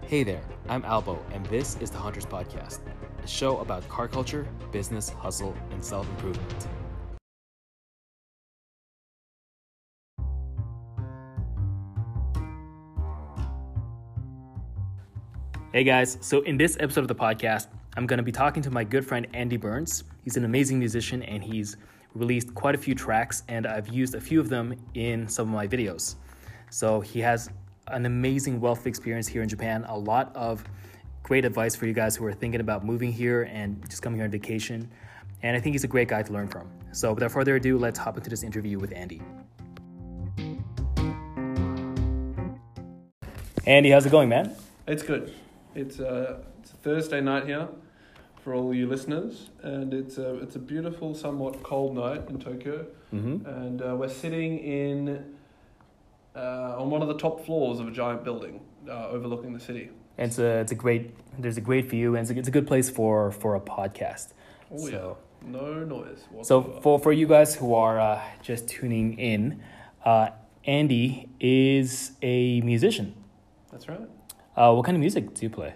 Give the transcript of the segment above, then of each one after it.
Hey there, I'm Albo, and this is the Hunters Podcast, a show about car culture, business, hustle, and self-improvement. Hey guys, so in this episode of the podcast, I'm going to be talking to my good friend Andy Burns. He's an amazing musician and he's released quite a few tracks, and I've used a few of them in some of my videos. So he has an amazing wealth of experience here in Japan, a lot of great advice for you guys who are thinking about moving here and just coming here on vacation. And I think he's a great guy to learn from. So without further ado, let's hop into this interview with Andy. Andy, how's it going, man? It's good. It's a Thursday night here for all you listeners, and it's a beautiful, somewhat cold night in Tokyo. Mm-hmm. And we're sitting in on one of the top floors of a giant building overlooking the city. And there's a great view, and it's a good place for a podcast. Oh yeah, no noise whatsoever. So for you guys who are just tuning in, Andy is a musician. That's right. What kind of music do you play?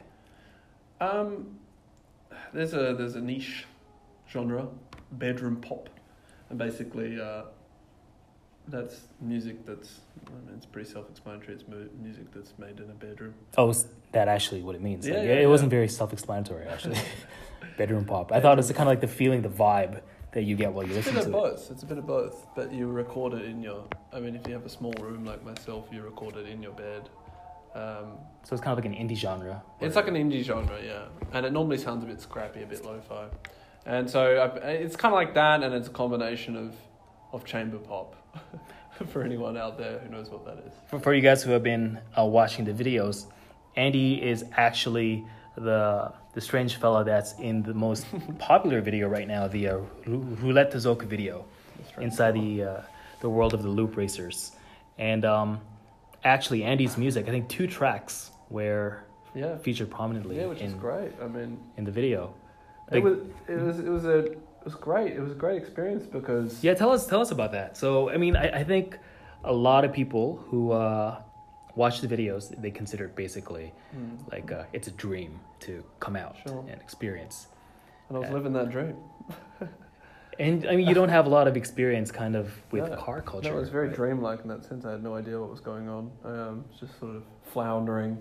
There's a niche genre, bedroom pop, and basically that's music that's, it's pretty self-explanatory. It's music that's made in a bedroom. Oh, is that actually what it means? Yeah, It wasn't very self-explanatory, actually. Bedroom pop. I thought it's kind of like the feeling, the vibe that you get while you listen to it. It's a bit of both, but you record it in your... if you have a small room like myself, you record it in your bed. So it's kind of like an indie genre. It's like an indie genre, yeah. And it normally sounds a bit scrappy, a bit lo-fi. And so it's kind of like that, and it's a combination of chamber pop. For anyone out there who knows what that is. For you guys who have been watching the videos, Andy is actually the strange fella that's in the most popular video right now, the Roulette Tozoku video, inside the world of the loop racers. And actually, Andy's music, I think 2 tracks were featured prominently. Which is great. In the video. It was great. It was a great experience because... Yeah, tell us about that. So, I think a lot of people who watch the videos, they consider it basically like it's a dream to come out and experience. And I was living that dream. And, you don't have a lot of experience kind of with car culture. No, it was very dreamlike in that sense. I had no idea what was going on. I was just sort of floundering.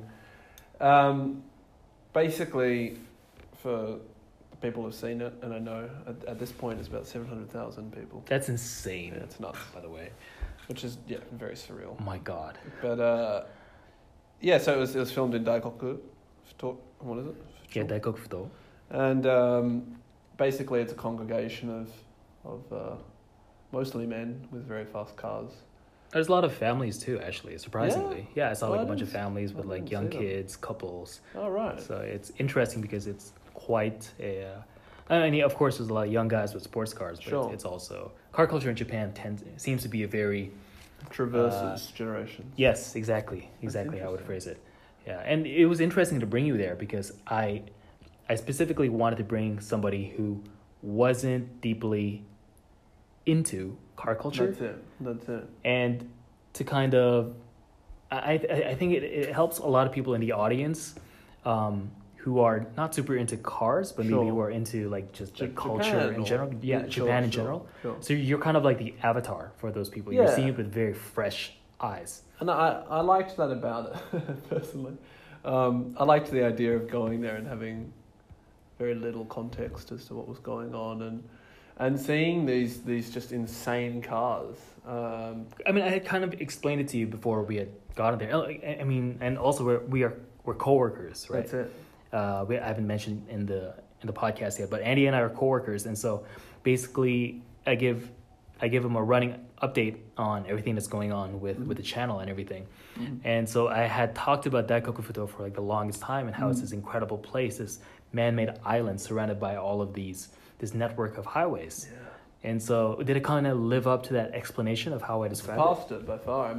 Basically, for... people have seen it, and I know at this point it's about 700,000 people. That's insane. Yeah, it's nuts, by the way, which is very surreal. Oh my god! But so it was filmed in Daikoku. What is it? Yeah, Daikoku Futo. And basically it's a congregation of mostly men with very fast cars. There's a lot of families too, actually, surprisingly. Yeah, I saw a bunch of families with like young kids, couples. Oh, right. So it's interesting because it's quite of course there's a lot of young guys with sports cars, but it's also car culture in Japan seems to be a very traverses generations. Yes, exactly how I would phrase it. Yeah, and it was interesting to bring you there because I specifically wanted to bring somebody who wasn't deeply into car culture. That's it. And to kind of I think it helps a lot of people in the audience who are not super into cars, but maybe who are into like just like culture in general. Yeah, Japan in general. Sure. So you're kind of like the avatar for those people. You're seeing it with very fresh eyes. And I liked that about it, personally. I liked the idea of going there and having very little context as to what was going on and seeing these just insane cars. I had kind of explained it to you before we had gotten there. And also we're coworkers, right? That's it. I haven't mentioned in the podcast yet, but Andy and I are coworkers, and so basically I give him a running update on everything that's going on with the channel and everything. Mm-hmm. And so I had talked about Daikoku Futo for like the longest time and how it's this incredible place, this man-made island surrounded by all of this network of highways. Yeah. And so did it kind of live up to that explanation of how I described it? Past it by far.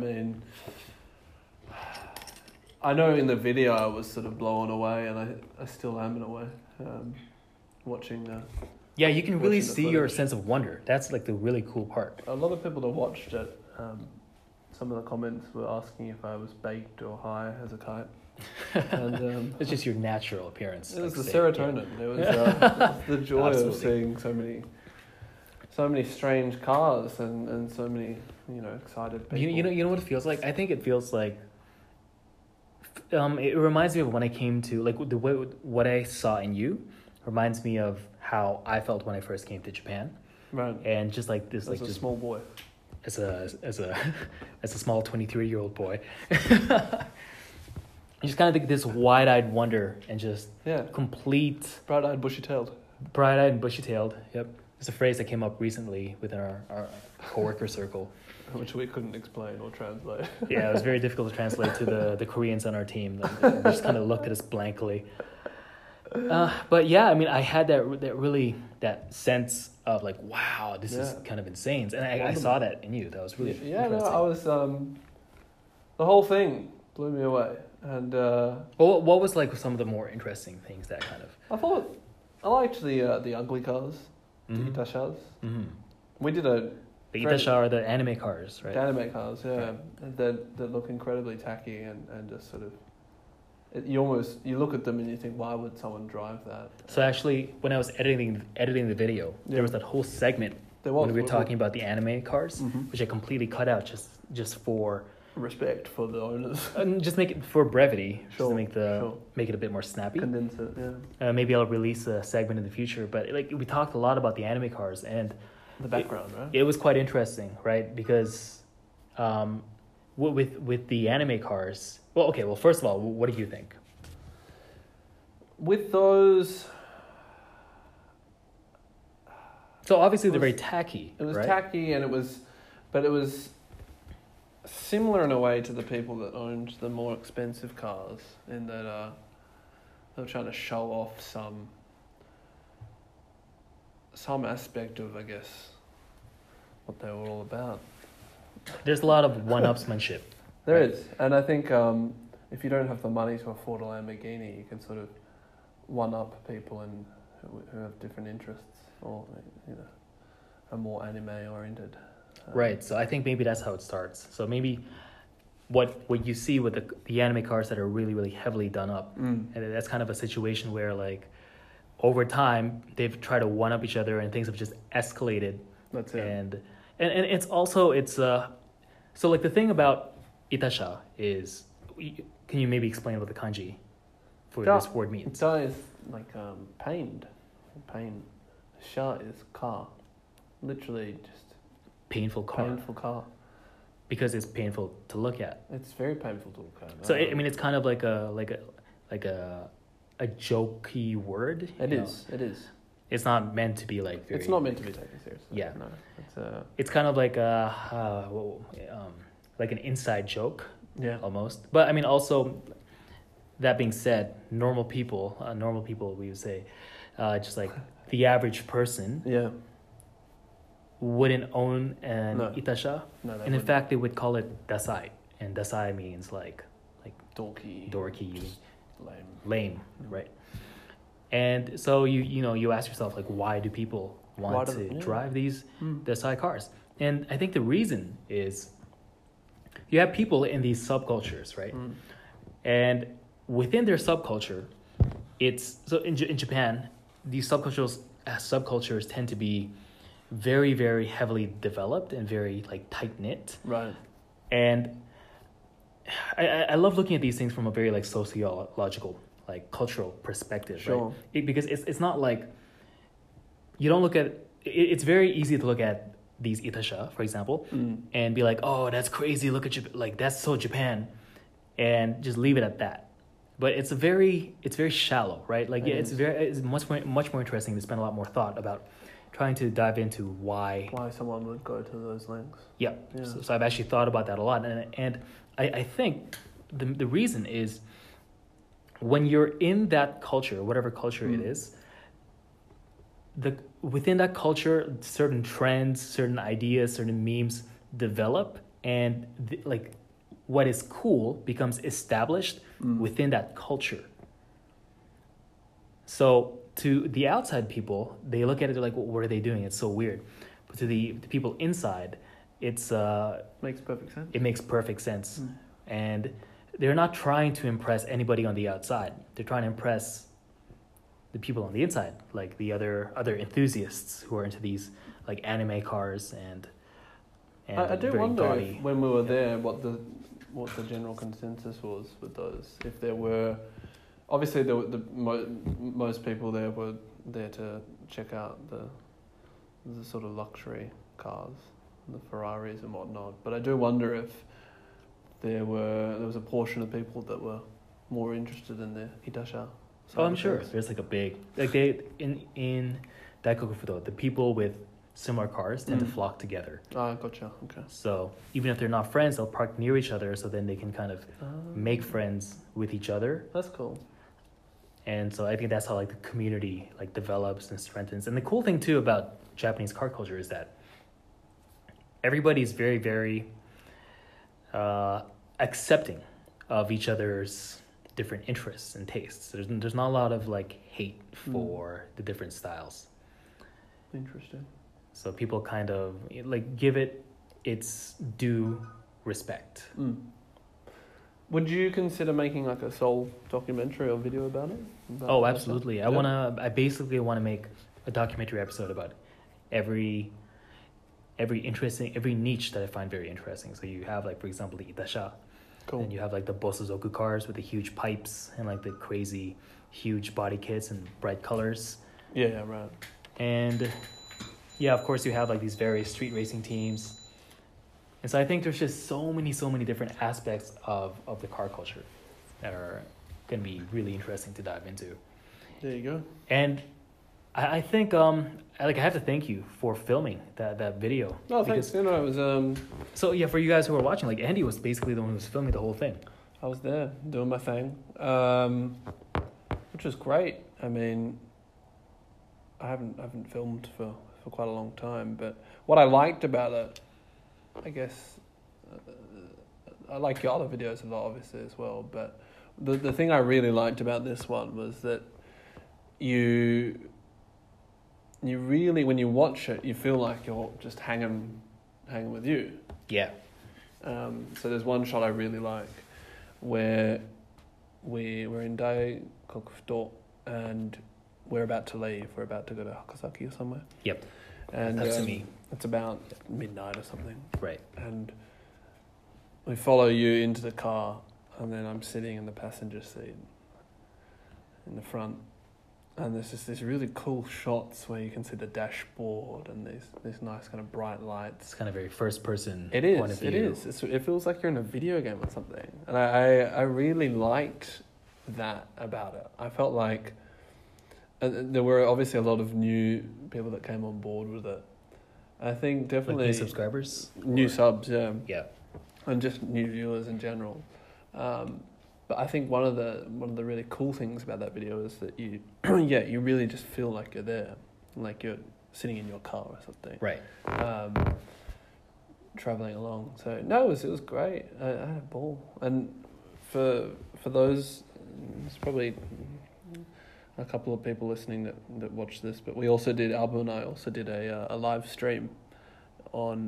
I know in the video I was sort of blown away, and I still am in a way, watching the... Yeah, you can really see your sense of wonder. That's like the really cool part. A lot of people that watched it, some of the comments were asking if I was baked or high as a kite. And It's just your natural appearance. it was like the say, serotonin. yeah. It was the joy of Absolutely. seeing so many strange cars and so many excited people. You know what it feels like? I think it feels like. It reminds me of when I came to like the way what I saw in you reminds me of how I felt when I first came to Japan, Right. and just like this, As like a just small boy. as a as a small 23-year-old boy, just kind of like this wide-eyed wonder and just Yeah. complete Bright-eyed, bushy-tailed. bright-eyed and bushy-tailed. Yep, it's a phrase that came up recently within our coworker circle. Which we couldn't explain or translate. Yeah, it was very difficult to translate to the Koreans on our team. They just kind of looked at us blankly. But yeah, I mean, I had that sense of like, wow, this is Yeah. kind of insane, and I saw that in you. That was really Yeah, no, interesting. I was the whole thing blew me away, and Well, what was like some of the more interesting things that kind of? I liked the ugly cars, Mhm. the Itashas. Mm-hmm. We did a The Very- Itasha are the anime cars, right? anime cars, yeah, that look incredibly tacky and just sort of. You look at them and you think, why would someone drive that? So actually, when I was editing the video, Yeah. there was that whole segment There was when we were talking about the anime cars, Mhm. which I completely cut out just for respect for the owners. and just make it for brevity, just Sure, to make it a bit more snappy. Condense it, yeah. Maybe I'll release a segment in the future, but like we talked a lot about the anime cars, and The background, right? it was quite interesting, right? Because with the anime cars, well, okay, well, first of all, what do you think? With those, So obviously they're was- very tacky. it was right? tacky, and it was similar in a way to the people that owned the more expensive cars, in that they were trying to show off some aspect of, I guess, what they were all about. There's a lot of one-upsmanship. There Right. is, and I think if you don't have the money to afford a Lamborghini, you can sort of one-up people who have different interests, or are more anime-oriented. Right. So I think maybe that's how it starts. So maybe what you see with the anime cars that are really, really heavily done up, Mm. and that's kind of a situation where like over time they've tried to one up each other and things have just escalated. That's it. And it's also so like the thing about Itasha is, can you maybe explain what the kanji for Yeah. this word means? Ita is like pained. Pain. Sha is car. Literally just Painful car, painful car. because it's painful to look at. It's very painful to look at. So I mean, it's kind of like a jokey word. It you know? is. It is. It's not meant to be like very. It's not meant to be taken seriously. Yeah. No. It's It's kind of like like an inside joke yeah. almost. But I mean, also that being said, normal people, we would say, just like the average person Yeah. wouldn't own an No. Itasha, No. and in fact they would call it dasai, and dasai means like dorky. dorky, Lame. lame, right? And so you ask yourself, like, why do people want to yeah. drive these Mm. dasai cars? And I think the reason is you have people in these subcultures, right? Mm. And within their subculture, it's so in Japan, these subcultures tend to be very, very heavily developed and very like tight knit. Right. And I love looking at these things from a very like sociological, like cultural perspective, Sure. right? Because it's not like you don't look at. It's very easy to look at these Itasha, for example, Mm. and be like, "Oh, that's crazy! Look at Japan! Like that's so Japan," and just leave it at that. But it's very shallow, right? Like It is. it's much more interesting to spend a lot more thought about trying to dive into why. Why someone would go to those lengths? Yeah. Yeah. So I've actually thought about that a lot, and I think the reason is when you're in that culture, whatever culture it Mm. is, within that culture, certain trends, certain ideas, certain memes develop, and like what is cool becomes established Mm. within that culture. So to the outside people, they look at it, they're like, well, what are they doing? It's so weird. But to the people inside, it's Makes perfect sense. it makes perfect sense. Mm. And they're not trying to impress anybody on the outside. They're trying to impress the people on the inside, like the other enthusiasts who are into these like anime cars and I do very wonder gaudy. if, when we were there what the general consensus was with those. If there were, obviously there were most people there were there to check out the sort of luxury cars, the Ferraris and whatnot. But I do wonder if there was a portion of people that were more interested in the Itasha. Oh, I'm sure. There's like a big like they in Daikoku Fudo, the people with similar cars tend to flock together. Ah, gotcha. Okay. So even if they're not friends, they'll park near each other, so then they can kind of make friends with each other. That's cool. And so I think that's how like the community like develops and strengthens. And the cool thing too about Japanese car culture is that everybody's very, very accepting of each other's different interests and tastes. There's not a lot of like hate for the different styles. Interesting. So people kind of like give it its due respect. Would you consider making like a sole documentary or video about it? Oh, absolutely. I basically want to make a documentary episode about every niche that I find very interesting. So you have like, for example, the Itasha. Cool. And you have like the Bosozoku cars with the huge pipes and like the crazy huge body kits and bright colors. Yeah, right. And yeah, of course you have like these various street racing teams. And so I think there's just so many different aspects of the car culture that are going to be really interesting to dive into. There you go. And I think I have to thank you for filming that video. Oh, thanks. It was So yeah, for you guys who are watching, like Andy was basically the one who was filming the whole thing. I was there doing my thing, which was great. I mean, I haven't filmed for quite a long time, but what I liked about it, I guess, I like your other videos a lot, obviously, as well, but the thing I really liked about this one was that you really, when you watch it, you feel like you're just hanging with you. Yeah. So there's one shot I really like where we're in Daikoku Fudo and we're about to leave. We're about to go to Hakasaki or somewhere. Yep. And That's me. It's about midnight or something. Right. And we follow you into the car, and then I'm sitting in the passenger seat in the front. And there's just these really cool shots where you can see the dashboard and these nice kind of bright lights. It's kind of very first person point of view. It is. It feels like you're in a video game or something. And I really liked that about it. I felt like there were obviously a lot of new people that came on board with it. I think definitely... Like new subscribers? New subs, yeah. Yeah. And just new viewers in general. But I think one of the really cool things about that video is that you really just feel like you're there, like you're sitting in your car or something, right? Traveling along. So no, it was great. I had a ball, and for those, there's probably a couple of people listening that watch this, but we also did Albo and I also did a live stream on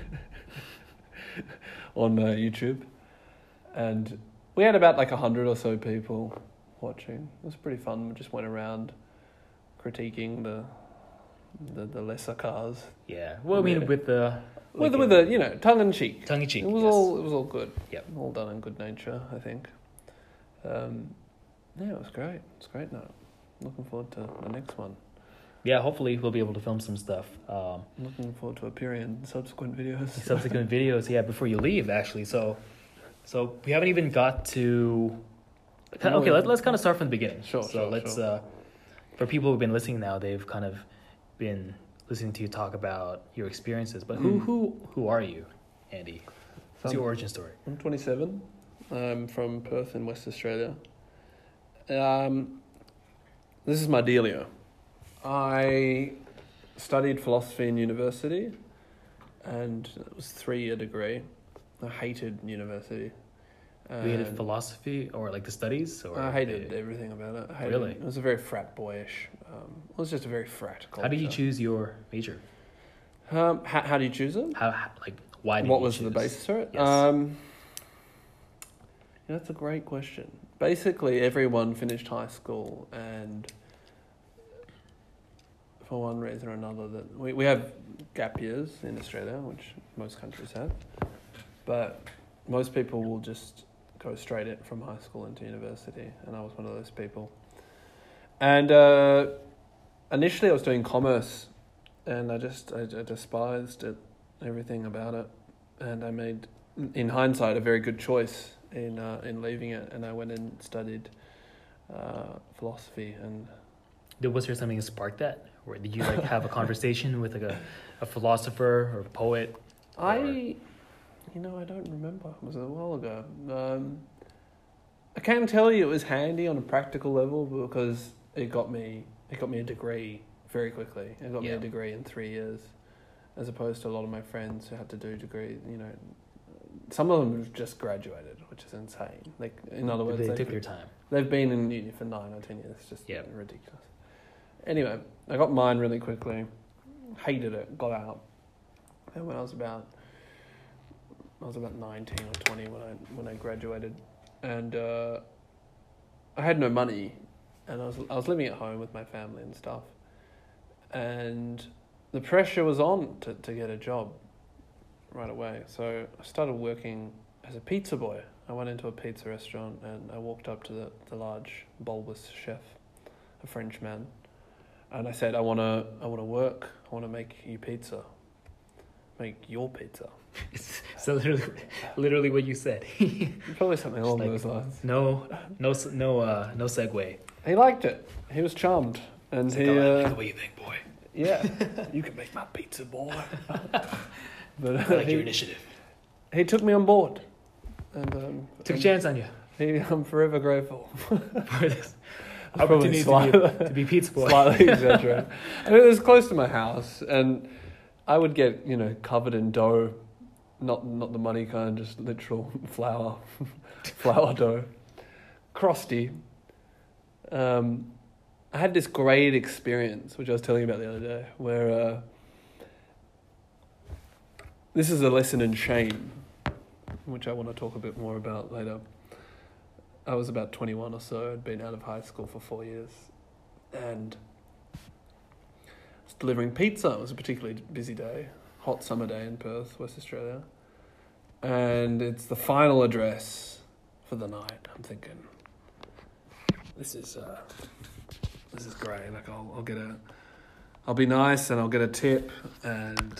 on YouTube, and we had about like 100 or so people watching. It was pretty fun. We just went around critiquing the lesser cars. Yeah. Well, I mean, with the tongue in cheek. Tongue in cheek. It was all good. Yep. All done in good nature, I think. Yeah, it was great. It's great now. Looking forward to the next one. Yeah, hopefully we'll be able to film some stuff. Looking forward to appearing in subsequent videos. Yeah, before you leave, actually. So we haven't even got to... Okay, let's kind of start from the beginning. Sure. For people who've been listening now, they've kind of been listening to you talk about your experiences. But who are you, Andy? What's your origin story? I'm 27. I'm from Perth in West Australia. This is my dealio. I studied philosophy in university, and it was a 3-year degree. I hated university. You hated philosophy or like the studies? Or I hated everything about it. Really? It was a very frat boyish. It was just a very frat culture. How did you choose your major? How do you choose it? Why did what you was choose? the basis for it? Yes. Yeah, that's a great question. Basically, everyone finished high school, and for one reason or another, that we have gap years in Australia, which most countries have, but most people will just go straight in from high school into university, and I was one of those people. And initially, I was doing commerce, and I despised it, everything about it, and I made, in hindsight, a very good choice in leaving it, and I went and studied philosophy. And Was there something that sparked that? Or did you like have a conversation with like a philosopher or a poet? I don't remember. It was a while ago. I can tell you it was handy on a practical level because it got me a degree very quickly. It got me a degree in 3 years, as opposed to a lot of my friends who had to do degrees. Some of them just graduated, which is insane. Like, in other words, they took their time. They've been in uni for 9 or 10 years. It's just ridiculous. Anyway, I got mine really quickly. Hated it. Got out. And when I was about 19 or 20 when I graduated, and I had no money, and I was living at home with my family and stuff, and the pressure was on to get a job right away. So I started working as a pizza boy. I went into a pizza restaurant and I walked up to the large bulbous chef, a French man, and I said, I want to work. I want to make you pizza. Make your pizza. So literally what you said. Probably something along those lines. No segue. He liked it. He was charmed, and I like the way you think, boy. Yeah, you can make my pizza, boy. But I like your initiative. He took me on board, and took a chance on you. I'm forever grateful for this opportunity to be pizza boy. Slightly exaggerated. And it was close to my house, and I would get covered in dough, not the money kind, just literal flour dough, crusty. I had this great experience, which I was telling you about the other day, where this is a lesson in shame, which I want to talk a bit more about later. I was about 21 or so. I'd been out of high school for 4 years, and I was delivering pizza. It was a particularly busy day, hot summer day in Perth, West Australia, and it's the final address for the night. I'm thinking, this is great. Like I'll be nice and I'll get a tip and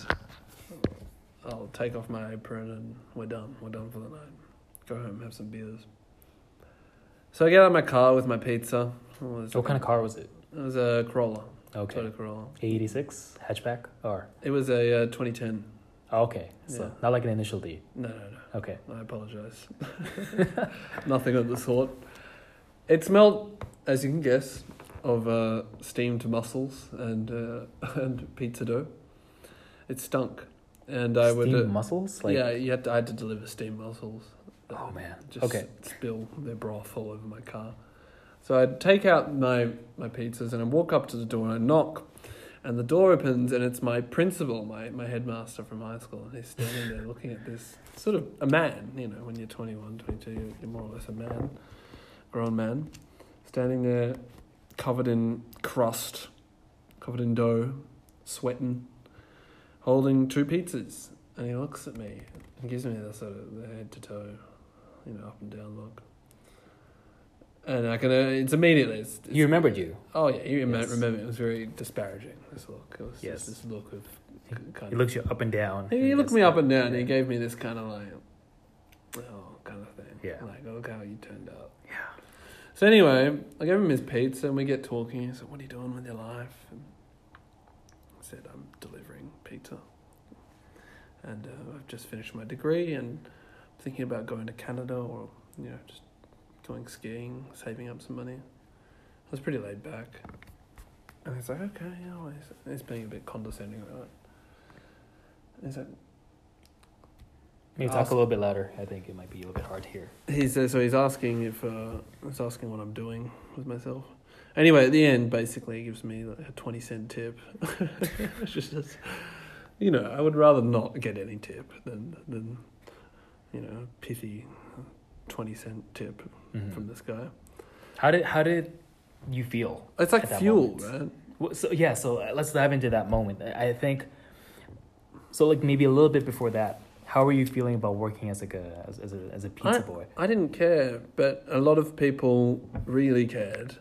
I'll take off my apron and we're done. We're done for the night. Go home, have some beers. So I get out of my car with my pizza. What kind of car was it? It was a Corolla. Okay. Toyota Corolla. 86 hatchback or? It was a 2010. Oh, okay. So not like an initial D. No. Okay. I apologise. Nothing of the sort. It smelled, as you can guess, of steamed mussels and pizza dough. It stunk, and I would steamed mussels. Like... Yeah, I had to deliver steamed mussels. Oh man! Just spill their broth all over my car. So I'd take out my pizzas and I walk up to the door and I knock, and the door opens and it's my principal, my headmaster from high school, and he's standing there looking at this sort of a man. When you're 21, 22, you're more or less a man, grown man, standing there, covered in crust, covered in dough, sweating, holding 2 pizzas. And he looks at me and gives me the head to toe, up and down look. And it's immediately... It's, he remembered you. Oh, yeah, he remembered me. It was very disparaging, this look. It was just this look of... He looks you up and down. He looked me up and down and he gave me this kind of kind of thing. Yeah. Like, look how you turned out. Yeah. So anyway, I gave him his pizza and we get talking. He said, what are you doing with your life? And I said, I'm delivering pizza. And I've just finished my degree and thinking about going to Canada or, just going skiing, saving up some money. I was pretty laid back. And he's like, okay, he's being a bit condescending about it. He's like... Maybe talk a little bit louder. I think it might be a little bit hard to hear. He's asking he's asking what I'm doing with myself. Anyway, at the end, basically, he gives me like a 20-cent tip. It's just, I would rather not get any tip than pithy 20-cent tip from this guy. How did you feel? It's like at that fuel, moment? right? Well, so let's dive into that moment. I think so. Like maybe a little bit before that, how were you feeling about working as like as a pizza boy? I didn't care, but a lot of people really cared.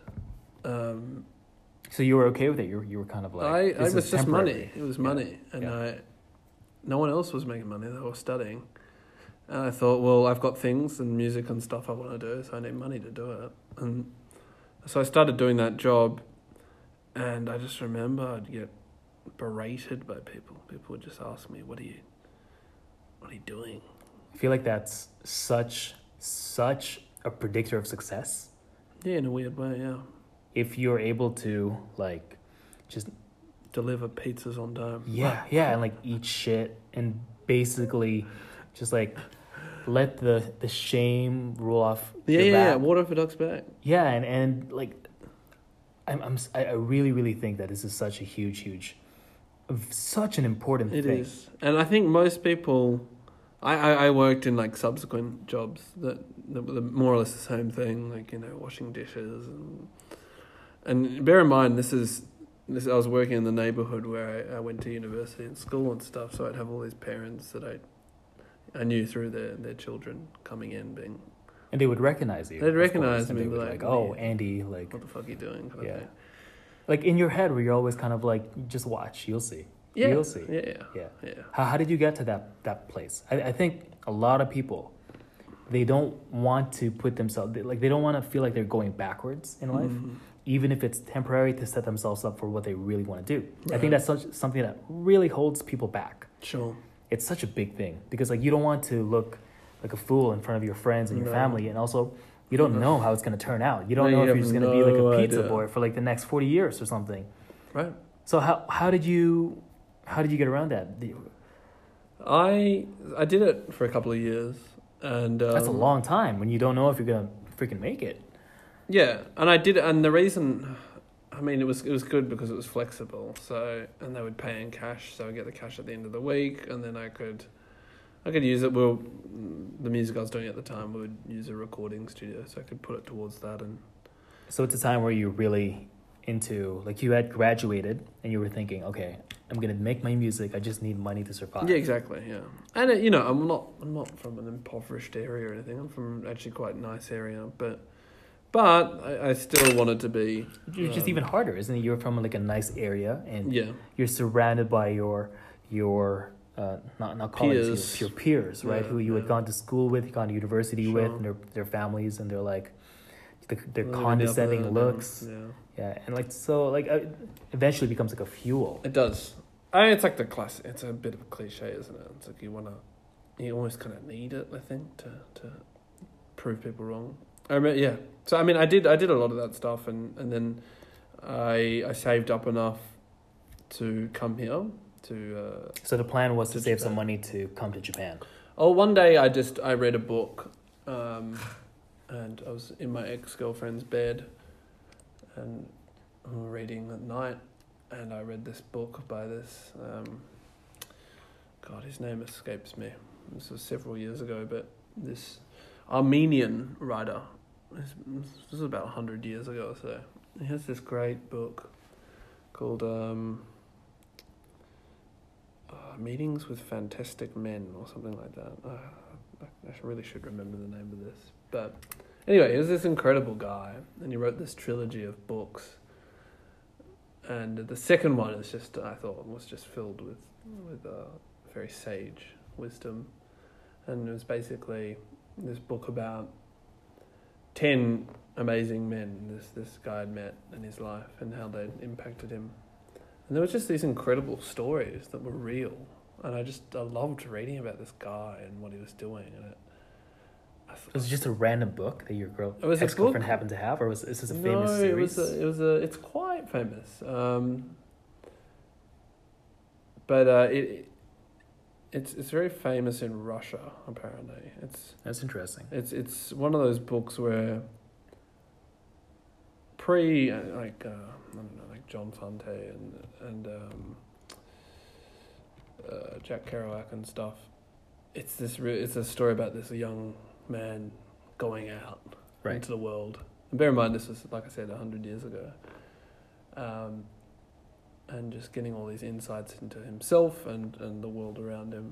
So you were okay with it? You were kind of like, it was just temporary. money. It was money, and no one else was making money. They were studying, and I thought, well, I've got things and music and stuff I want to do, so I need money to do it. And so I started doing that job, and I just remember I'd get berated by people. People would just ask me, "What are you doing?" I feel like that's such a predictor of success. Yeah, in a weird way, yeah. If you're able to like just Deliver pizzas on time. yeah, and like eat shit and basically just like let the shame roll off your back. Water for ducks back. Yeah, and like I really think that this is such a huge such an important thing. It is. And I think most people I worked in like subsequent jobs that were more or less the same thing, like, you know, washing dishes and bear in mind this I was working in the neighborhood where I went to university and school and stuff, so I'd have all these parents that I knew through their children coming in being. And they would recognize you. They'd recognize me, they would like, oh, Andy, like, what the fuck are you doing? Kind of thing. Like in your head, where you're always kind of like, just watch, you'll see. Yeah, you'll see. Yeah. How did you get to that place? I think a lot of people, they don't want to put themselves, they don't want to feel like they're going backwards in life, even if it's temporary, to set themselves up for what they really want to do. Right. I think that's something that really holds people back. Sure. It's such a big thing because like you don't want to look like a fool in front of your friends and your family, and also you don't know how it's going to turn out. You don't know if you're just going to be like a pizza boy for like the next 40 years or something. Right. So how did you get around that? I did it for a couple of years, and that's a long time when you don't know if you're gonna freaking make it. Yeah, and I did it, and the reason, I mean, it was good because it was flexible. So, and they would pay in cash, so I get the cash at the end of the week, and then I could use it. Well, the music I was doing at the time would use a recording studio, so I could put it towards that. And so it's a time where you're really into, like, you had graduated and you were thinking, okay, I'm gonna make my music. I just need money to survive. Yeah, exactly. Yeah, and you know, I'm not from an impoverished area or anything. I'm from actually quite a nice area, but I still wanted to be. It's just even harder, isn't it? You're from like a nice area, and you're surrounded by your not colleagues, your peers, right? Who you had gone to school with, gone to university with, and their families, and they're like their condescending looks. Yeah, and like so, like eventually becomes like a fuel. It does. I mean, it's like the classic. It's a bit of a cliche, isn't it? It's like you almost kind of need it, I think, to prove people wrong. I mean, yeah. So I mean, I did a lot of that stuff, and then I saved up enough to come here to. So the plan was to save some money to come to Japan. Oh, one day I read a book, and I was in my ex-girlfriend's bed, and we were reading at night, and I read this book by this. God, his name escapes me. This was several years ago, but this Armenian writer. This was about 100 years ago or so. He has this great book called Meetings with Fantastic Men or something like that. I really should remember the name of this. But anyway, he was this incredible guy, and he wrote this trilogy of books. And the second one is just, I thought, was just filled with very sage wisdom. And it was basically this book about 10 amazing men this guy had met in his life and how they'd impacted him. And there were just these incredible stories that were real. And I loved reading about this guy and what he was doing. And was it just a random book that your ex-girlfriend happened to have, or is this a famous series? No, it's quite famous. But it's very famous in Russia, apparently. That's interesting. It's one of those books where I don't know, like John Fante and Jack Kerouac and stuff. It's a story about this young man going out Right. into the world. And bear in mind, this was, like I said, 100 years ago. And just getting all these insights into himself and the world around him.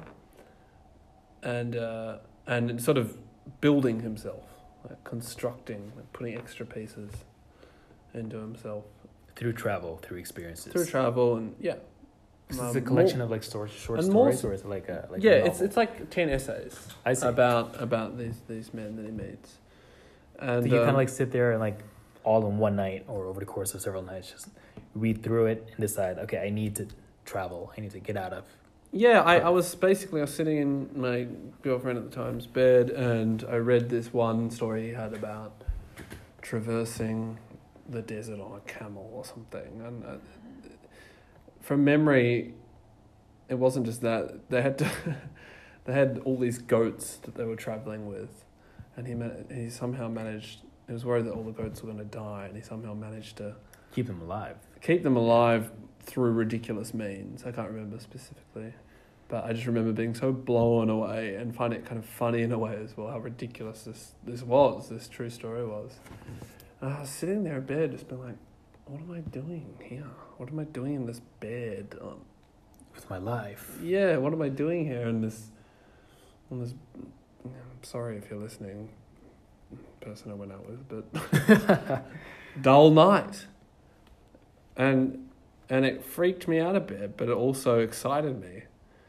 And sort of building himself, like constructing, like putting extra pieces into himself. Through travel, through experiences. Through travel and, yeah. Is this a collection of like short and stories, or is it like a yeah, a novel? it's like 10 essays I see. about these men that he meets. And So you kind of like sit there and like all in one night or over the course of several nights, just read through it and decide, okay, I need to travel. I need to get out of. yeah, I was sitting in my girlfriend at the time's bed, and I read this one story he had about traversing the desert on a camel or something. And from memory, it wasn't just that. They had all these goats that they were traveling with, and he somehow managed. He was worried that all the goats were going to die, and he somehow managed to Keep them alive. keep them alive through ridiculous means. I can't remember specifically, but I just remember being so blown away and find it kind of funny in a way as well, how ridiculous this true story was. And I was sitting there in bed just being like, what am I doing here? What am I doing in this bed? With my life. Yeah, what am I doing here on this I'm sorry if you're listening, person I went out with, but dull night. And it freaked me out a bit, but it also excited me.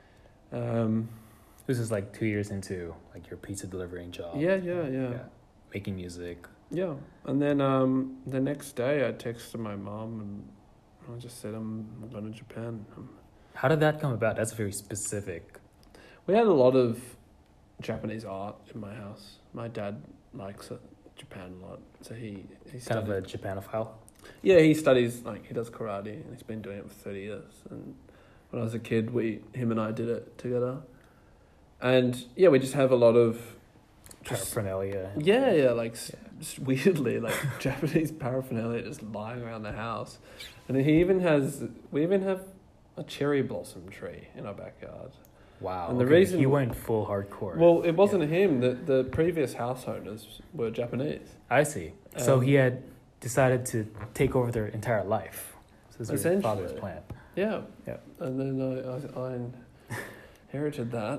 This is like 2 years into like your pizza delivering job. Yeah. Making music. Yeah. And then the next day I texted my mom and I just said I'm going to Japan. How did that come about? That's very specific. We had a lot of Japanese art in my house. My dad likes Japan a lot, so he Kind of a Japanophile. Yeah, he studies, like, he does karate, and he's been doing it for 30 years. And when I was a kid, him and I did it together. And, yeah, we just have a lot of... Paraphernalia. Yeah, like, just weirdly, like, Japanese paraphernalia just lying around the house. And we even have a cherry blossom tree in our backyard. Wow. And the okay. reason... He went full hardcore. Well, it wasn't him. The previous house owners were Japanese. I see. So he had decided to take over their entire life. So this is your father's plan. Yeah. Yeah. And then I inherited that.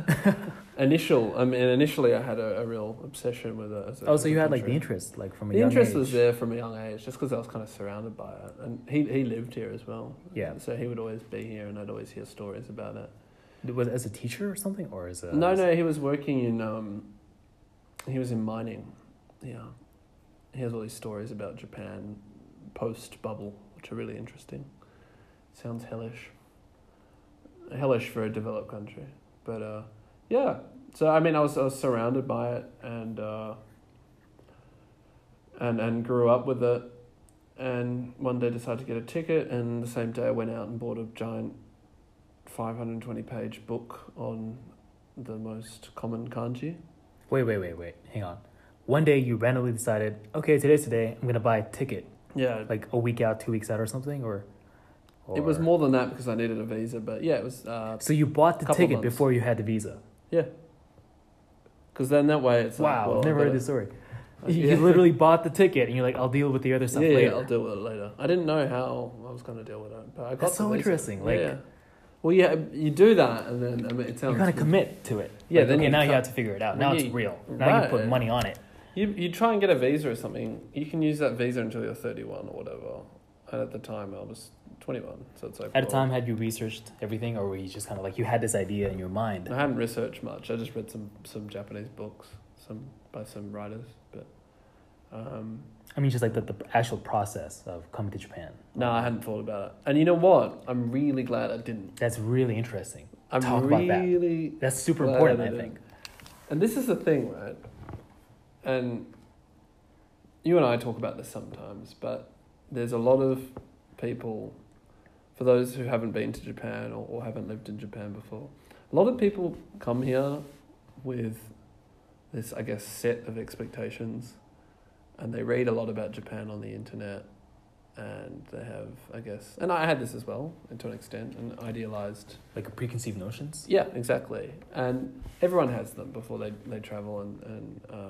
Initially I had a real obsession with it. So you had like the interest, like from a the young interest age. was there from a young age, just because I was kind of surrounded by it. And he lived here as well. Yeah. So he would always be here, and I'd always hear stories about it. Was it as a teacher or something, or as a... No, he was working in... he was in mining. Yeah. He has all these stories about Japan post-bubble, which are really interesting. Sounds hellish. Hellish for a developed country. But, yeah. So, I mean, I was surrounded by it and grew up with it. And one day decided to get a ticket, and the same day I went out and bought a giant 520-page book on the most common kanji. Wait. Hang on. One day you randomly decided, okay, today's today, I'm going to buy a ticket. Yeah. Like a week out, 2 weeks out or something? Or It was more than that because I needed a visa, but yeah, it was... so you bought the ticket months. before you had the visa? Yeah. Because then that way it's like... Wow, well, I've never heard this story. Yeah. You literally bought the ticket and you're like, I'll deal with the other stuff later. Yeah, I'll deal with it later. I didn't know how I was going to deal with it, but I got That's the so visa. interesting. Like, yeah. Well, yeah, you do that, and then it sounds... You kind of commit to it. Yeah, like, then okay, you now you cut- have to figure it out. Well, Now yeah, it's real. Now you right. put money on it. You try and get a visa or something, you can use that visa until you're 31 or whatever. And at the time, I was 21, so it's like... At the time, had you researched everything, or were you just kind of like, you had this idea in your mind? I hadn't researched much. I just read some Japanese books, by some writers, but... I mean, just like the actual process of coming to Japan. No, I hadn't thought about it. And you know what? I'm really glad I didn't. That's really interesting. I'm Talk really about that. That's super glad important, I I didn't. think. And this is the thing, right? And you and I talk about this sometimes, but there's a lot of people, for those who haven't been to Japan or haven't lived in Japan before, a lot of people come here with this, I guess, set of expectations, and they read a lot about Japan on the internet, and they have, I guess, and I had this as well, to an extent, an idealized... Like preconceived notions? Yeah, exactly. And everyone has them before they travel, and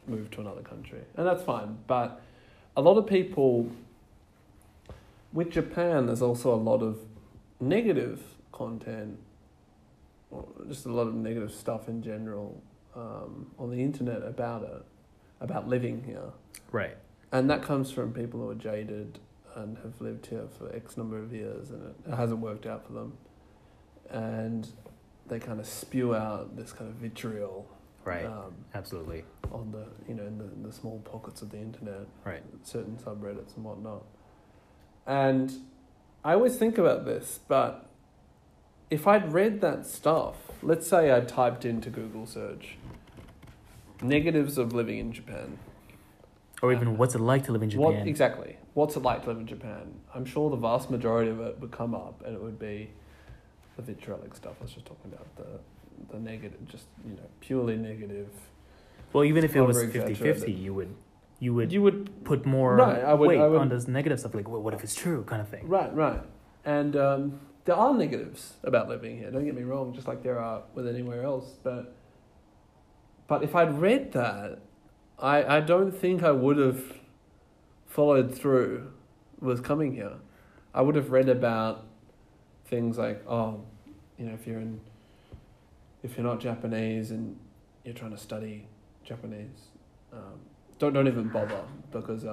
move to another country. And that's fine. But a lot of people, with Japan, there's also a lot of negative content, or just a lot of negative stuff in general on the internet about living here. Right. And that comes from people who are jaded and have lived here for X number of years and it hasn't worked out for them. And they kind of spew out this kind of vitriol. Right. Absolutely. On the, in the small pockets of the internet. Right. Certain subreddits and whatnot. And I always think about this, but if I'd read that stuff, let's say I typed into Google search, negatives of living in Japan. Or even what's it like to live in Japan? Exactly. What's it like to live in Japan? I'm sure the vast majority of it would come up and it would be the vitriolic stuff I was just talking about, the negative, just, purely negative. Well, even if it was 50-50, you would put more weight on this negative stuff, like, what if it's true, kind of thing. Right. And there are negatives about living here, don't get me wrong, just like there are with anywhere else. But if I'd read that, I don't think I would have followed through with coming here. I would have read about things like, if you're not Japanese and you're trying to study Japanese, don't even bother because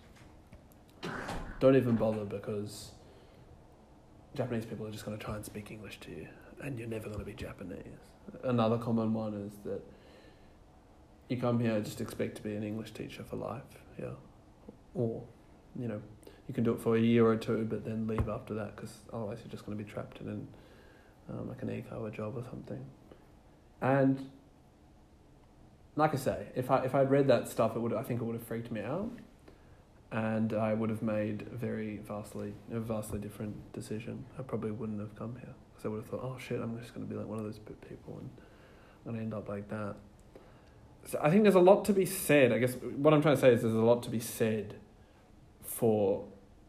Japanese people are just going to try and speak English to you and you're never going to be Japanese. Another common one is that you come here just expect to be an English teacher for life, yeah. Or, you can do it for a year or two, but then leave after that because otherwise you're just going to be trapped in like an eco job or something. And like I say, if I'd read that stuff, I think it would have freaked me out, and I would have made a vastly different decision. I probably wouldn't have come here because I would have thought, oh shit, I'm just going to be like one of those people and I'm going to end up like that. So I think there's a lot to be said. I guess what I'm trying to say is there's a lot to be said for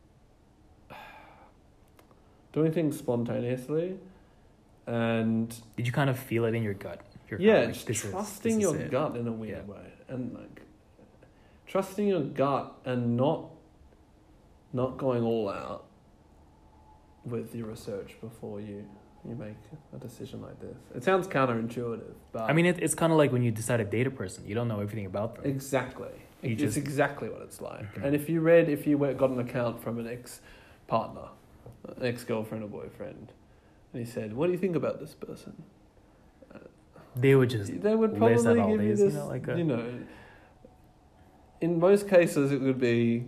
doing things spontaneously. And did you kind of feel it in your gut? Trusting your gut in a weird way, and like trusting your gut and not going all out with your research before you make a decision like this. It sounds counterintuitive, but I mean, it's kind of like when you decide to date a person, you don't know everything about them. Exactly. It's exactly what it's like. Mm-hmm. And if you got an account from an ex-partner, an ex-girlfriend or boyfriend, and he said, "What do you think about this person?" They would probably list out all give you these, this, in most cases it'd be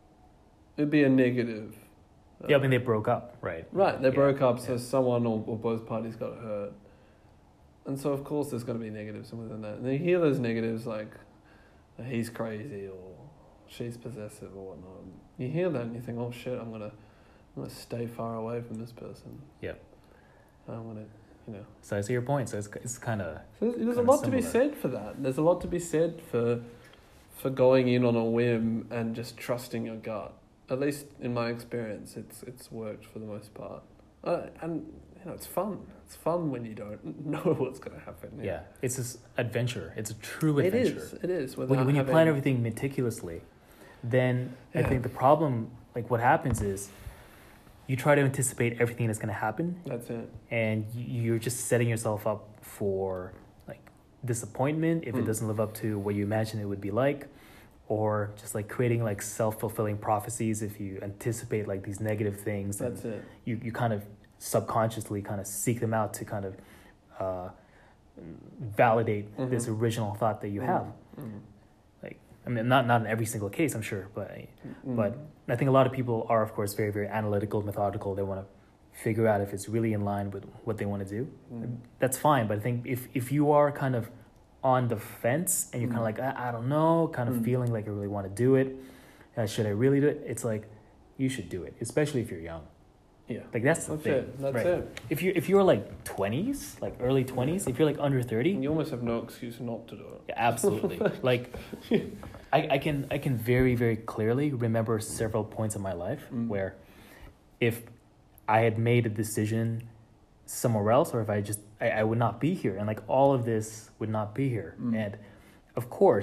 a negative. Yeah, I mean, they broke up, right? Right, they broke up, so someone or both parties got hurt. And so, of course, there's going to be negatives within that. And you hear those negatives like, he's crazy or she's possessive or whatnot. You hear that and you think, oh shit, I'm gonna stay far away from this person. Yeah. I'm going to, So I see your point. So it's kind of... So there's a lot to be said for that. There's a lot to be said for going in on a whim and just trusting your gut. At least in my experience, it's worked for the most part. And it's fun. It's fun when you don't know what's going to happen. Yeah, it's this adventure. It's a true adventure. It is. When you plan everything meticulously, then I think the problem, like what happens is, you try to anticipate everything that's going to happen. That's it. And you're just setting yourself up for like disappointment if it doesn't live up to what you imagine it would be like, or just like creating like self-fulfilling prophecies if you anticipate like these negative things. That's it. You kind of subconsciously kind of seek them out to kind of validate this original thought that you have. Mm-hmm. Like, I mean, not in every single case, I'm sure, but I think a lot of people are, of course, very, very analytical, methodical. They want to figure out if it's really in line with what they want to do. That's fine, but I think if you are kind of on the fence and you're kind of like, I don't know, kind of feeling like I really want to do it, should I really do it? It's like, you should do it, especially if you're young. Yeah, like that's the thing. That's it. If you're like 20s, like early 20s, if you're like under 30, you almost have no excuse not to do it. Yeah, absolutely. Like, I can very, very clearly remember several points in my life where, if I had made a decision somewhere else, or if I would not be here, and like all of this would not be here. And of course,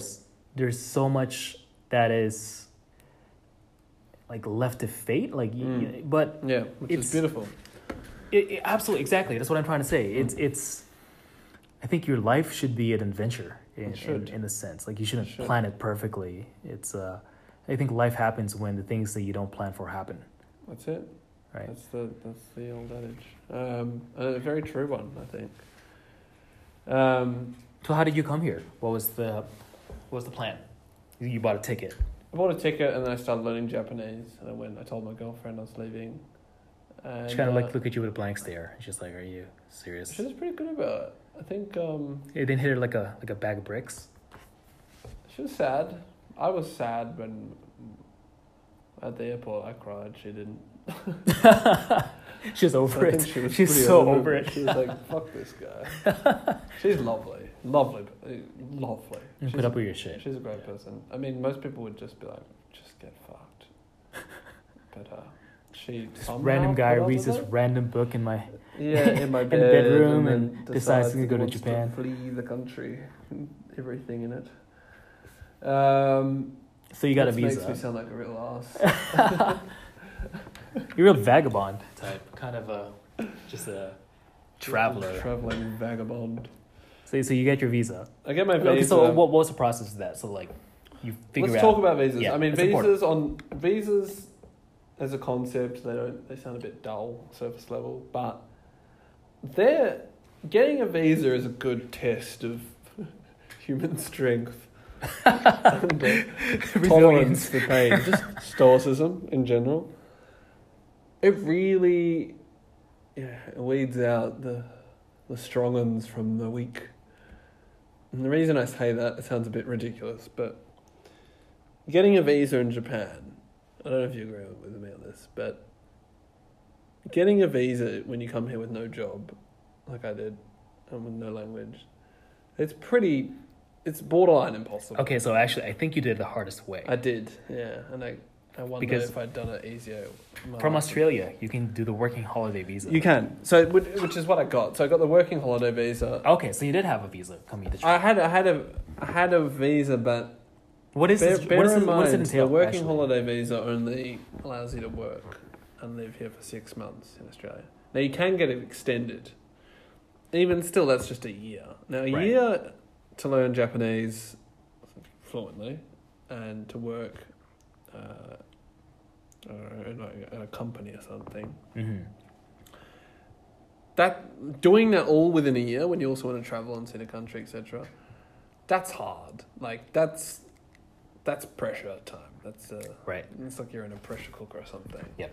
there's so much that is like left to fate. Like, but Yeah, which is beautiful. Absolutely, exactly. That's what I'm trying to say. It's. I think your life should be an adventure in a sense. Like you shouldn't plan it perfectly. It's. I think life happens when the things that you don't plan for happen. That's it. Right. That's the old adage. A very true one, I think. So how did you come here? What was the plan? You bought a ticket. I bought a ticket and then I started learning Japanese. And I told my girlfriend I was leaving. And, She kind of like look at you with a blank stare. She's like, "Are you serious?" She was pretty good about it. I think. It didn't hit her like a bag of bricks. She was sad. I was sad when at the airport I cried. She didn't. She's over I it. think She's so over it. She was like, "Fuck this guy." She's lovely. And put up with your shit. She's a great person. I mean, most people would just be like, "Just get fucked," but she Random guy put up reads with this it. random book in my in my in the bedroom and and decides to go to wants Japan. flee the country, everything in it. So you got a That visa. makes me sound like a real ass. You're a real vagabond type, kind of just a traveler. Traveling vagabond. So you get your visa. I get my visa. Okay, so what was the process of that? So like, you figure Let's out. talk about visas. Yeah, I mean, it's important. visas as a concept, they sound a bit dull, surface level, but getting a visa is a good test of human strength and tolerance for pain, just stoicism in general. It really weeds out the strong ones from the weak. And the reason I say that, it sounds a bit ridiculous, but getting a visa in Japan, I don't know if you agree with me on this, but getting a visa when you come here with no job, like I did, and with no language, it's borderline impossible. Okay, so actually, I think you did it the hardest way. I did, yeah, and I wonder Because if I'd done it easier. From Australia, you can do the working holiday visa. You can, so which is what I got. So I got the working holiday visa. Okay, so you did have a visa coming to Japan. I had a visa, but What is this? bear What in mind, does it entail? the working actually? holiday visa only allows you to work and live here for 6 months in Australia. Now you can get it extended. Even still, that's just a year. Now a Right. year to learn Japanese fluently and to work in a company or something. Mm-hmm. Doing that all within a year when you also want to travel and see the country, etc. That's hard. Like that's pressure time. That's Right. It's like you're in a pressure cooker or something. Yep.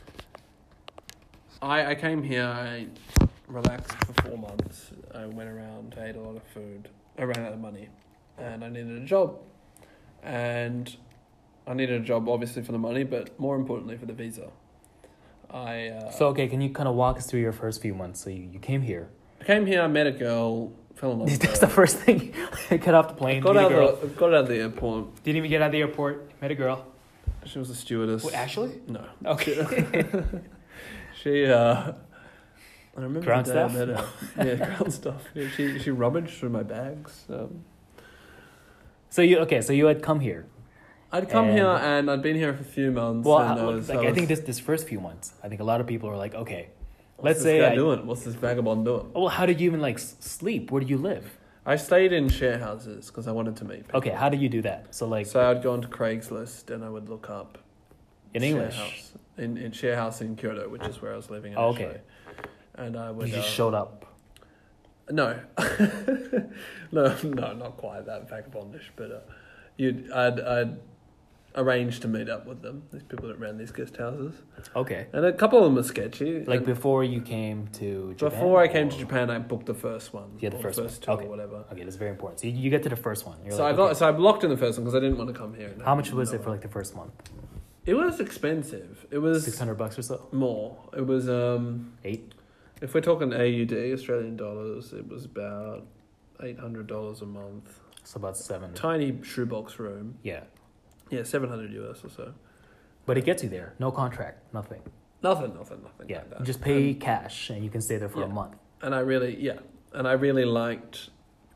I came here. I relaxed for 4 months. I went around. I ate a lot of food. I ran out of money, and I needed a job. And I needed a job obviously for the money, but more importantly for the visa. So okay, can you kind of walk us through your first few months? So you came here. I came here. I met a girl. Fell in love with That's her. the first thing. Get off the plane. Got meet a out girl. of the airport. Didn't even get out of the airport. Met a girl. She was a stewardess. Wait, actually? No. Okay. She, I remember Ground the day I staff? met her. Yeah, ground stuff. Yeah, she rummaged through my bags. So you had come here. I'd come And- here and I'd been here for a few months. Well, and I think this first few months, I think a lot of people are like, okay, let's what's say this guy doing? What's this vagabond doing? well, how did you even like sleep? Where do you live? I stayed in share houses because I wanted to meet people. Okay, how do you do that? So like So I'd go onto Craigslist and I would look up in share English, house. In share house in Kyoto, which is where I was living Oh, initially. okay. And I would you just showed up. No, no, not quite that vagabondish. But I'd arrange to meet up with them. These people that ran these guest houses, Okay, and a couple of them were sketchy. like And before you came to Japan. before I came to or- Japan, I booked the first one. Yeah, the or first one. two Okay. or whatever. Okay, that's very important. So you get to the first one. You're So like, I got okay. so I blocked in the first one because I didn't want to come here. How much was it for like the first month? It was expensive. It was $600 or so. more. It was $8. if we're talking AUD, Australian dollars, it was about $800 a month. So about $7. Tiny shoebox room. Yeah, Yeah, $700 US or so. but it gets you there. No contract, nothing. Nothing Yeah, like that. you just pay cash and you can stay there for a Yeah. month. And I really liked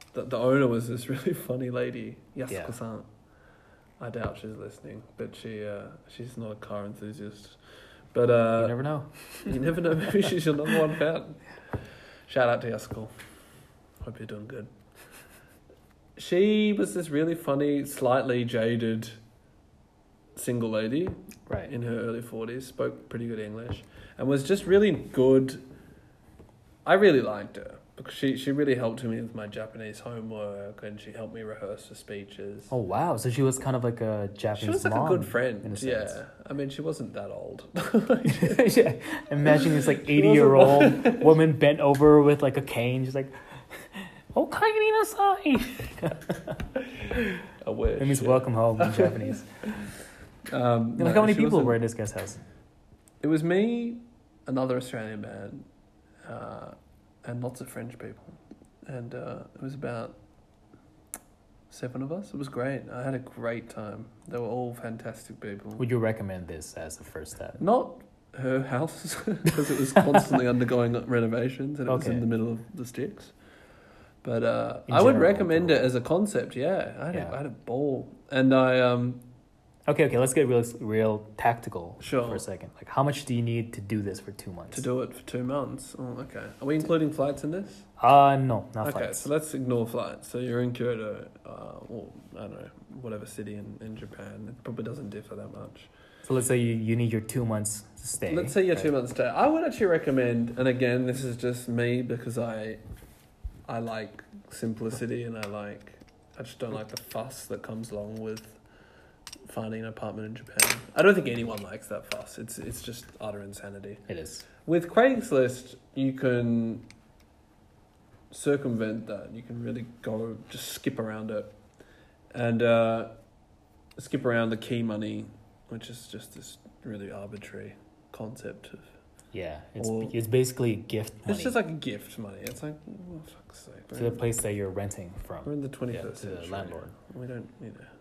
the owner was this really funny lady, Yeah. Yasuko-san. I doubt she's listening, but she's not a car enthusiast. But You never know. you never know. Maybe she's your number one fan. Shout out to Yasuko. Hope you're doing good. She was this really funny, slightly jaded single lady Right. in her early 40s, spoke pretty good English, and was just really good. I really liked her because she really helped me with my Japanese homework, and she helped me rehearse for speeches. Oh wow! So she was kind of like a Japanese She was like mom, a good friend. in a sense. Yeah, I mean, she wasn't that old. Yeah. Imagine this like 80-year-old woman bent over with like a cane. She's like, "Oh, kairi nasai." I wish. That means yeah. welcome home in Japanese. No, Like how many she people wasn't- were in this guest house? It was me, another Australian man, and lots of French people. And it was about 7 of us. It was great. I had a great time. They were all fantastic people. Would you recommend this as a first step? Not her house, because it was constantly undergoing renovations and it was Okay. in the middle of the sticks. But In I would general, recommend it overall. as a concept, yeah. I Yeah. had a ball. And I... Okay, let's get real tactical Sure. for a second. Like, how much do you need to do this for 2 months? to do it for 2 months. Oh, okay. Are we including flights in this? No, not Okay, flights. so let's ignore flights. So you're in Kyoto, or I don't know, whatever city in Japan. It probably doesn't differ that much. So let's say you need your 2 months to stay. Let's say you're right? 2 months stay. I would actually recommend, and again, this is just me because I like simplicity and I just don't like the fuss that comes along with finding an apartment in Japan. I don't think anyone likes that fuss. It's just utter insanity. It is. With Craigslist, you can circumvent that. You can really just skip around it and skip around the key money, which is just this really arbitrary concept of. Yeah, Or- it's basically gift money It's just like a gift money. It's like, oh, fuck's sake. to the place that you're renting We're from. in the 21st Yeah, to the century. landlord. We don't,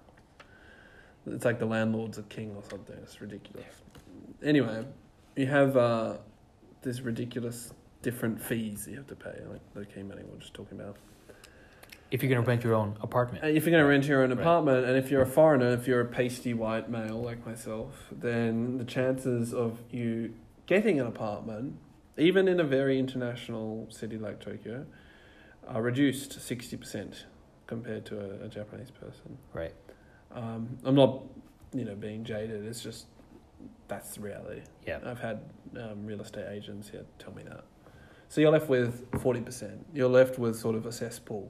It's like the landlord's a king or something. It's ridiculous. Anyway, you have this ridiculous different fees that you have to pay, like the key money we were just talking about. If you're gonna rent your own apartment. If you're going to rent your own Right. apartment, and if you're a foreigner, if you're a pasty white male like myself, then the chances of you getting an apartment, even in a very international city like Tokyo, are reduced to 60% compared to a Japanese person. Right. I'm not, being jaded. It's just that's the reality. Yeah. I've had real estate agents here tell me that. So you're left with 40%. You're left with sort of a cesspool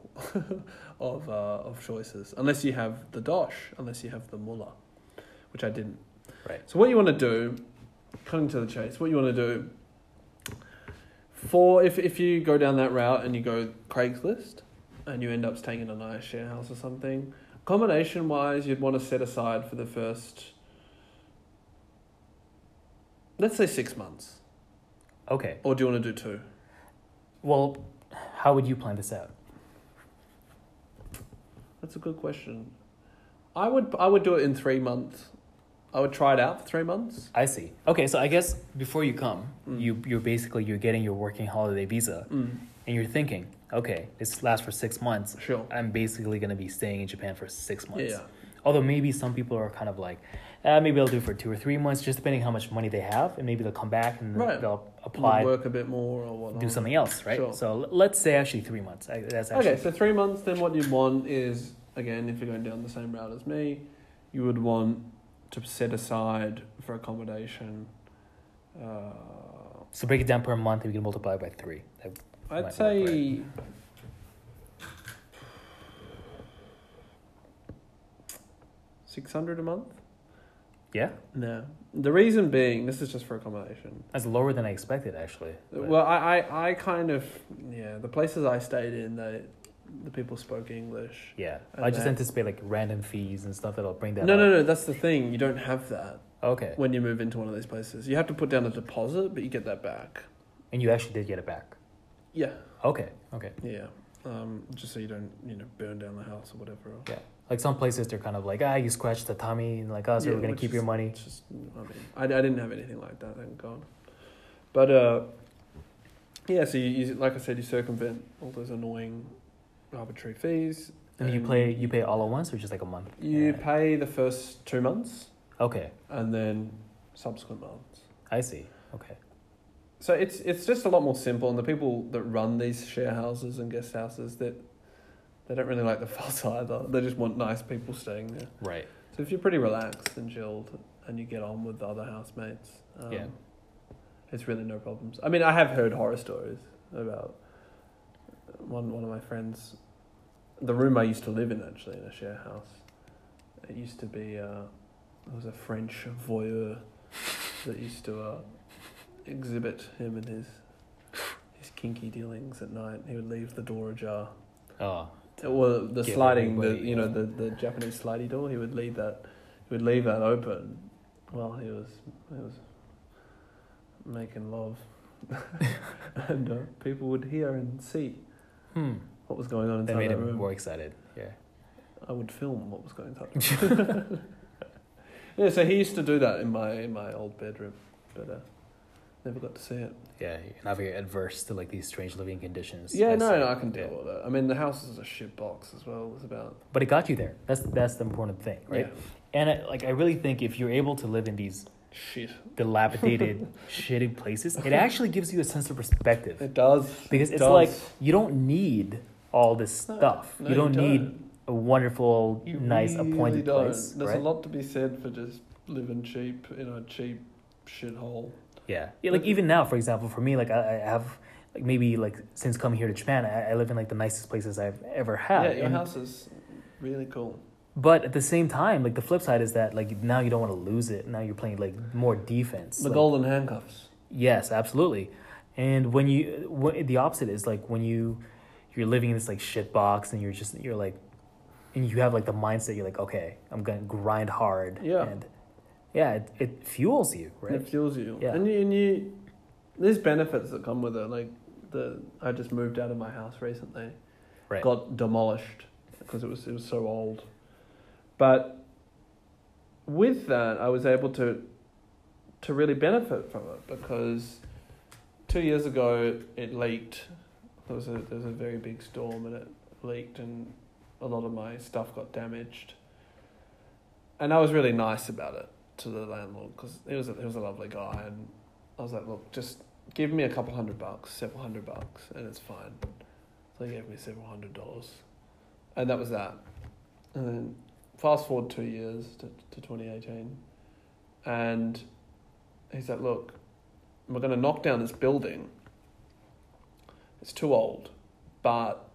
of choices, unless you have the dosh, unless you have the mullah, which I didn't. Right. So what you want to do, cutting to the chase, what you want to do if you go down that route and you go Craigslist and you end up staying in a nice share house or something, accommodation wise, you'd want to set aside for the first, let's say 6 months. Okay. Or do you want to do 2? Well, how would you plan this out? That's a good question. I would do it in 3 months. I would try it out for 3 months. I see. Okay, so I guess before you come, Mm. you're getting your working holiday visa, and you're thinking, okay, this lasts for 6 months. Sure. I'm basically going to be staying in Japan for 6 months. Yeah. Although maybe some people are kind of like, maybe I'll do it for 2 or 3 months, just depending how much money they have, and maybe they'll come back and Right. they'll apply, Work a bit more or whatnot. do something else, right? Sure. So let's say actually 3 months. That's actually Okay, so 3 months, then what you'd want is, again, if you're going down the same route as me, you would want to set aside for accommodation. So break it down per month, and we can multiply it by 3. That might I'd work, say 600 a month. Yeah, No, the reason being, this is just for accommodation. that's lower than I expected, actually. But- Well, I kind of, the places I stayed in, the people spoke English. yeah, and I just that- anticipate like random fees and stuff that'll bring that up. No, that's the thing. You don't have that Okay, when you move into one of these places. You have to put down a deposit, but you get that back. and you actually did get it back. Yeah, Okay. yeah. Just so you don't, burn down the house or whatever. Yeah. Like some places, they're kind of like, you scratched the tummy, and like us, Yeah, we're gonna which keep is- your money. It's just, I didn't have anything like that, thank God. But, yeah, so you like I said, you circumvent all those annoying arbitrary fees. And you pay all at once or just like a month? You pay the first 2 months. Okay. And then subsequent months. I see. Okay. So it's just a lot more simple, and the people that run these share houses and guest houses, that they don't really like the fuss either. They just want nice people staying there. Right. So if you're pretty relaxed and chilled and you get on with the other housemates, it's really no problems. I mean, I have heard horror stories about one of my friends. The room I used to live in, actually, in a share house, it used to be there was a French voyeur that used to exhibit him and his kinky dealings at night. He would leave the door ajar. Oh. Well, the sliding, the Japanese slidey door. He would leave that open while he was making love, and people would hear and see what was going on inside that room. That made him more excited. Yeah. I would film what was going on. Yeah, so he used to do that in my old bedroom, but never got to see it. Yeah, you're not very adverse to like these strange living conditions. Yeah, no, I can deal with it. I mean, the house is a shit box as well. It was about. But it got you there. That's the important thing, right? Yeah. And I really think if you're able to live in these dilapidated, shitty places, it actually gives you a sense of perspective. It does. Because it's like you don't need all this stuff. No, you don't need a wonderful, nice, appointed place. There's a lot to be said for just living cheap in a cheap shithole. Yeah, like even now, for example, for me, like I have, like maybe like since coming here to Japan, I live in like the nicest places I've ever had. Yeah, your house is really cool. But at the same time, like the flip side is that like now you don't want to lose it. Now you're playing like more defense. The golden handcuffs. Yes, absolutely. And the opposite is like when you're living in this like shit box and you're like, and you have like the mindset, you're like, okay, I'm gonna grind hard. Yeah. And yeah, it fuels you, right? It fuels you. Yeah. And you there's benefits that come with it. Like I just moved out of my house recently. Right. Got demolished because it was so old. But with that, I was able to really benefit from it because 2 years ago it leaked. There was a very big storm and it leaked and a lot of my stuff got damaged. And I was really nice about it to the landlord because he was a lovely guy, and I was like, look, just give me $200, several $100, and it's fine. So he gave me several $100, and that was that. And then fast forward 2 years to 2018, and he's like, look, we're going to knock down this building. It's too old, but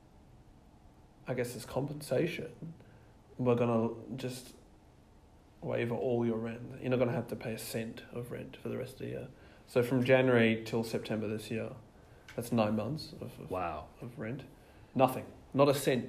I guess as compensation, we're going to just waiver all your rent. You're not going to have to pay a cent of rent for the rest of the year. So from January till September this year, that's 9 months of rent. Nothing. Not a cent.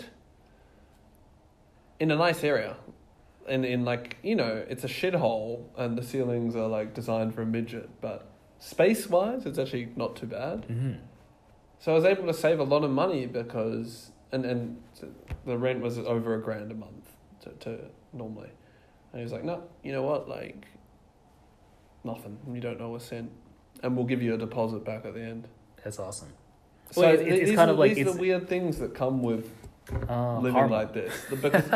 In a nice area. In like, it's a shithole and the ceilings are like designed for a midget, but space-wise, it's actually not too bad. Mm-hmm. So I was able to save a lot of money because, and the rent was over $1,000 a month to normally. And he was like, no, you know what, like, nothing. You don't know a cent. And we'll give you a deposit back at the end. That's awesome. So well, it's kind of like... These are the weird things that come with living karma. Like this. Because,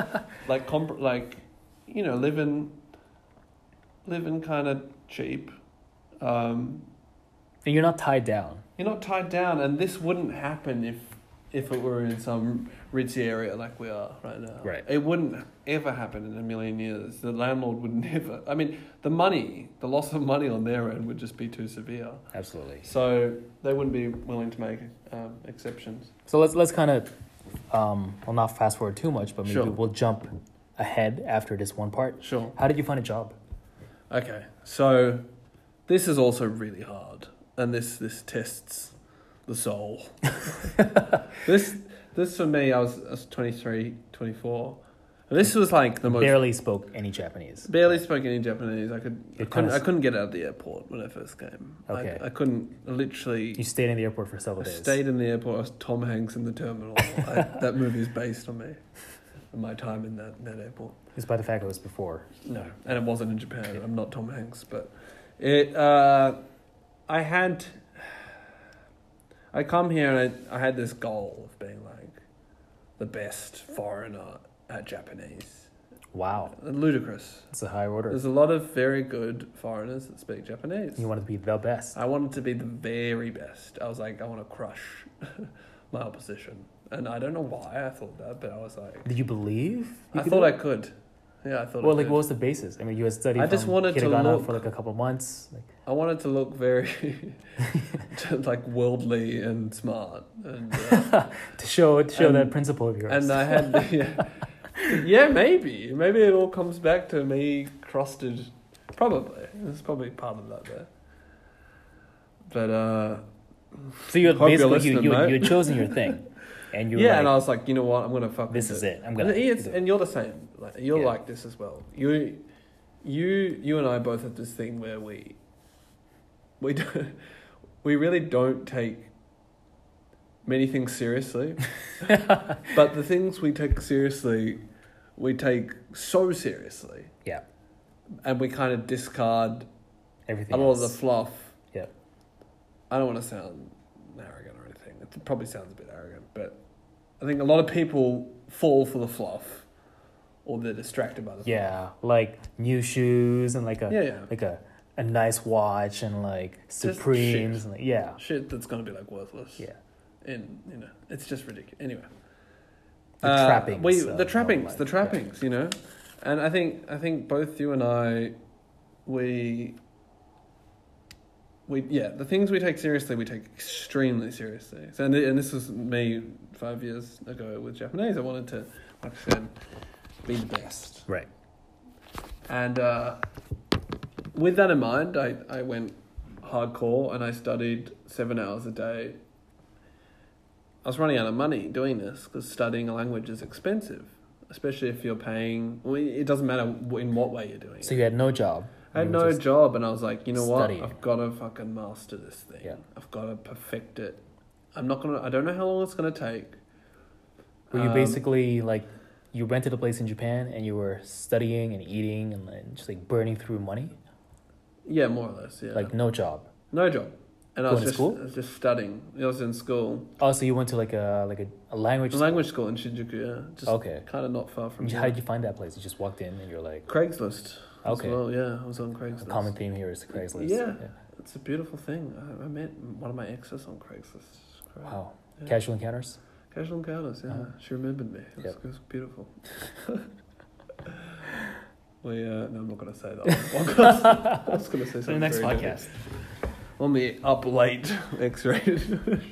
living kind of cheap. And you're not tied down. You're not tied down, and this wouldn't happen if it were in some ritzy area like we are right now. Right. It wouldn't ever happen in a million years. The landlord would never... I mean, the loss of money on their end would just be too severe. Absolutely. So they wouldn't be willing to make exceptions. So let's kind of, not fast forward too much, but maybe we'll jump ahead after this one part. Sure. How did you find a job? Okay, so this is also really hard, and this tests the soul. This for me, I was 23, 24. And this was like the most... Barely spoke any Japanese. I couldn't get out of the airport when I first came. Okay. I couldn't literally... You stayed in the airport for several days. I stayed in the airport. I was Tom Hanks in The Terminal. That movie is based on me. And my time in that airport. Despite the fact it was before. No, and it wasn't in Japan. I'm not Tom Hanks, but I come here and I had this goal of being like, the best foreigner at Japanese. Wow. Ludicrous. It's a high order. There's a lot of very good foreigners that speak Japanese. You wanted to be the best. I wanted to be the very best. I was like, I want to crush my opposition. And I don't know why I thought that, but I was like... Did you believe? I thought I could. Yeah, I thought Well, I like, could. what was the basis? I mean, you had studied I just wanted to Hiragana look... for like a couple months. Like... I wanted to look very, like, worldly and smart. And, to show that principle of yours. And I had... Yeah, maybe. Maybe it all comes back to me crusted. Probably. There's probably part of that there. But, so you had hope you're basically, listening, you mate. had chosen your thing. And you were yeah, like, and I was like, you know what? I'm going to fucking this do is it. I'm going to... And you're the same. Like, you're Yeah. like this as well. You and I both have this thing where we really don't take many things seriously. But the things we take seriously, we take so seriously. Yeah. And we kind of discard Everything a lot of else. the fluff. Yeah. I don't want to sound arrogant or anything. It probably sounds a bit arrogant, but I think a lot of people fall for the fluff, or they're distracted by the fluff. Yeah, like new shoes and like a Yeah. like a nice watch and like Supremes shit. and like, yeah. Shit that's gonna be like worthless. Yeah. And it's just ridiculous. Anyway, The trappings. the trappings, life. you know, and I think both you and I, we the things we take seriously, we take extremely seriously. So and this was me 5 years ago with Japanese. I wanted to, like I said, be the best. Right. And with that in mind, I went hardcore and I studied 7 hours a day. I was running out of money doing this because studying a language is expensive, especially if you're paying... Well, it doesn't matter in what way you're doing So it. you had no job. I had You were no just job, and I was like, you know studying. what? I've got to fucking master this thing. Yeah. I've got to perfect it. I don't know how long it's going to take. Were you basically like, you rented a place in Japan and you were studying and eating and then just like burning through money? Yeah, more or less, yeah. Like no job. No job. And Going to school? I was just studying. I was in school. Oh, so you went to like a language school? Language school in Shinjuku, yeah. Just Okay. kind of not far from How here. did you find that place? You just walked in and you're like... Craigslist. Okay. As well, yeah. I was on Craigslist. A common theme here is Craigslist. Yeah. It's a beautiful thing. I met one of my exes on Craigslist. It's great. Wow. Yeah. Casual encounters? Casual encounters, yeah. Uh-huh. She remembered me. It was beautiful. No, I'm not going to say that. I was going to say something. For the next very podcast. On the up late X-rated.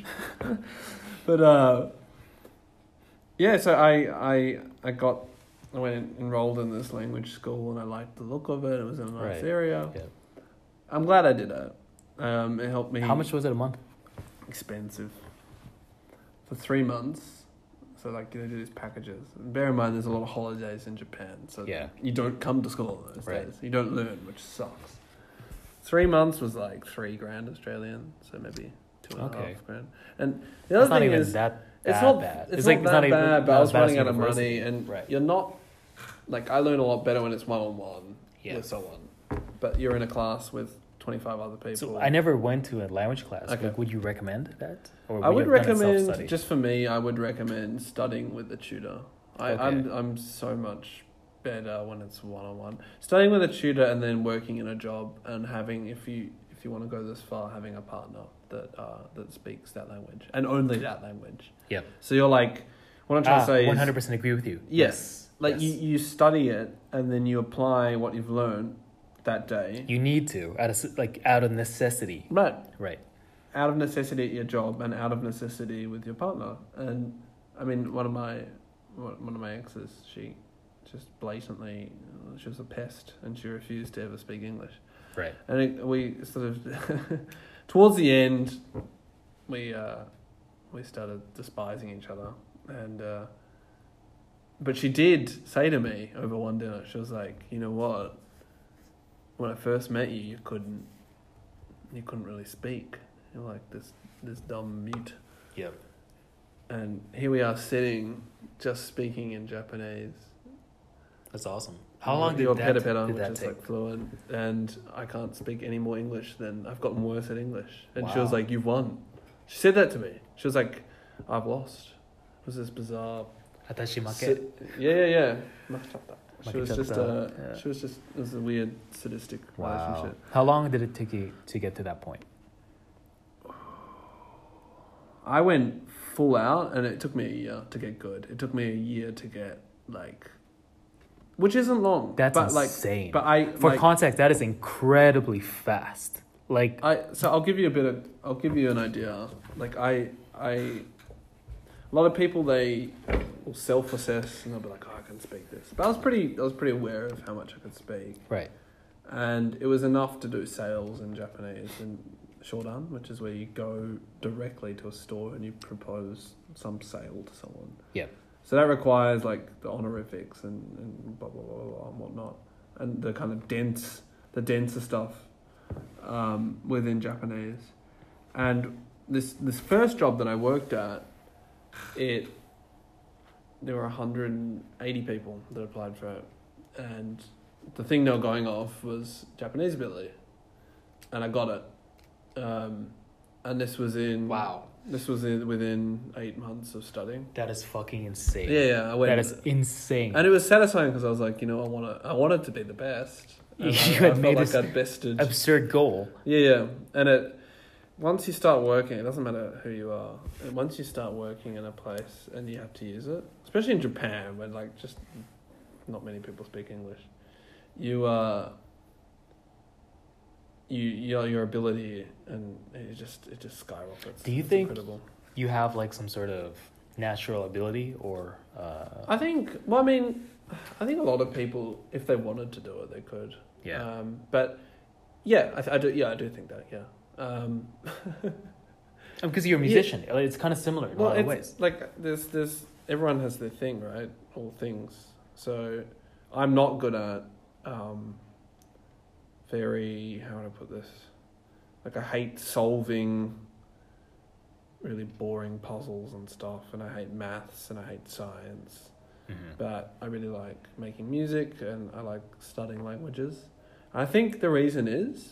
But yeah, so I went enrolled in this language school and I liked the look of it. It was in a nice Right. area. Yeah. I'm glad I did it. It helped me. How much was it a month? Expensive. For 3 months. So like they do these packages. And bear in mind there's a lot of holidays in Japan. So Yeah. you don't come to school on those Right. days. You don't learn, which sucks. 3 months was like $3,000 Australian, so maybe $2.5 Okay. grand. And the other It's not thing even is, that it's not bad. It's not that even bad, but I not was as bad running as out of money, university. and Right. you're not like I learn a lot better when it's one-on-one Yeah. with someone. But you're in a class with 25 other people. So I never went to a language class. Okay. Like, would you recommend that? Or I would you have done it recommend, self-study? just for me, I would recommend studying with a tutor. Okay. I'm so much better when it's one-on-one. Studying with a tutor and then working in a job and having, if you want to go this far, having a partner that speaks that language and only that language. Yep. So you're like, what I'm trying to say is... 100% agree with you. Yes. Like Yes. you study it and then you apply what you've learned that day. You need to, out of necessity. Right. Right. Out of necessity at your job and out of necessity with your partner. And I mean, one of my exes, she just blatantly, she was a pest and she refused to ever speak English. Right. And we sort of, towards the end, we started despising each other. And but she did say to me over one dinner, she was like, you know what? When I first met you, you couldn't really speak. You're like this dumb mute. Yep. And here we are sitting, just speaking in Japanese. That's awesome. How long Your did that which is take? like fluent, and I can't speak any more English than I've gotten worse at English. And she was Wow. like, "You've won." She said that to me. She was like, "I've lost." It was this bizarre. Atashimake. Yeah. She was Makechatta. just, it was a weird sadistic Wow. relationship. How long did it take you to get to that point? I went full out, and it took me a year to get good. It took me a year to get which isn't long. That's but insane. But For context, that is incredibly fast. I'll give you an idea. A lot of people, they will self-assess and they'll be like, oh, I can speak this. But I was pretty aware of how much I could speak. Right. And it was enough to do sales in Japanese and shodan, which is where you go directly to a store and you propose some sale to someone. Yeah. So that requires the honorifics and blah, blah, blah, blah, and whatnot. And the kind of denser stuff within Japanese. And this first job that I worked at, there were 180 people that applied for it, and the thing they were going off was Japanese ability, and I got it. And this was within 8 months of studying. That is fucking insane. Yeah, I went. That is insane. And it was satisfying because I was like, I wanted to be the best. And You I had made felt this like I'd bested. absurd goal. Yeah, and once you start working, it doesn't matter who you are. And once you start working in a place and you have to use it, especially in Japan, where just not many people speak English, your ability and it just skyrockets. Do you It's think incredible. you have some sort of natural ability or? I think a lot of people, if they wanted to do it, they could. Yeah. But yeah, I do. Yeah, I do think that. Yeah. Because you're a musician, it's kind of similar in a lot of ways. There's everyone has their thing, right? All things. So I'm not good at very, how would I put this? I hate solving really boring puzzles and stuff, and I hate maths and I hate science. Mm-hmm. But I really like making music and I like studying languages. I think the reason is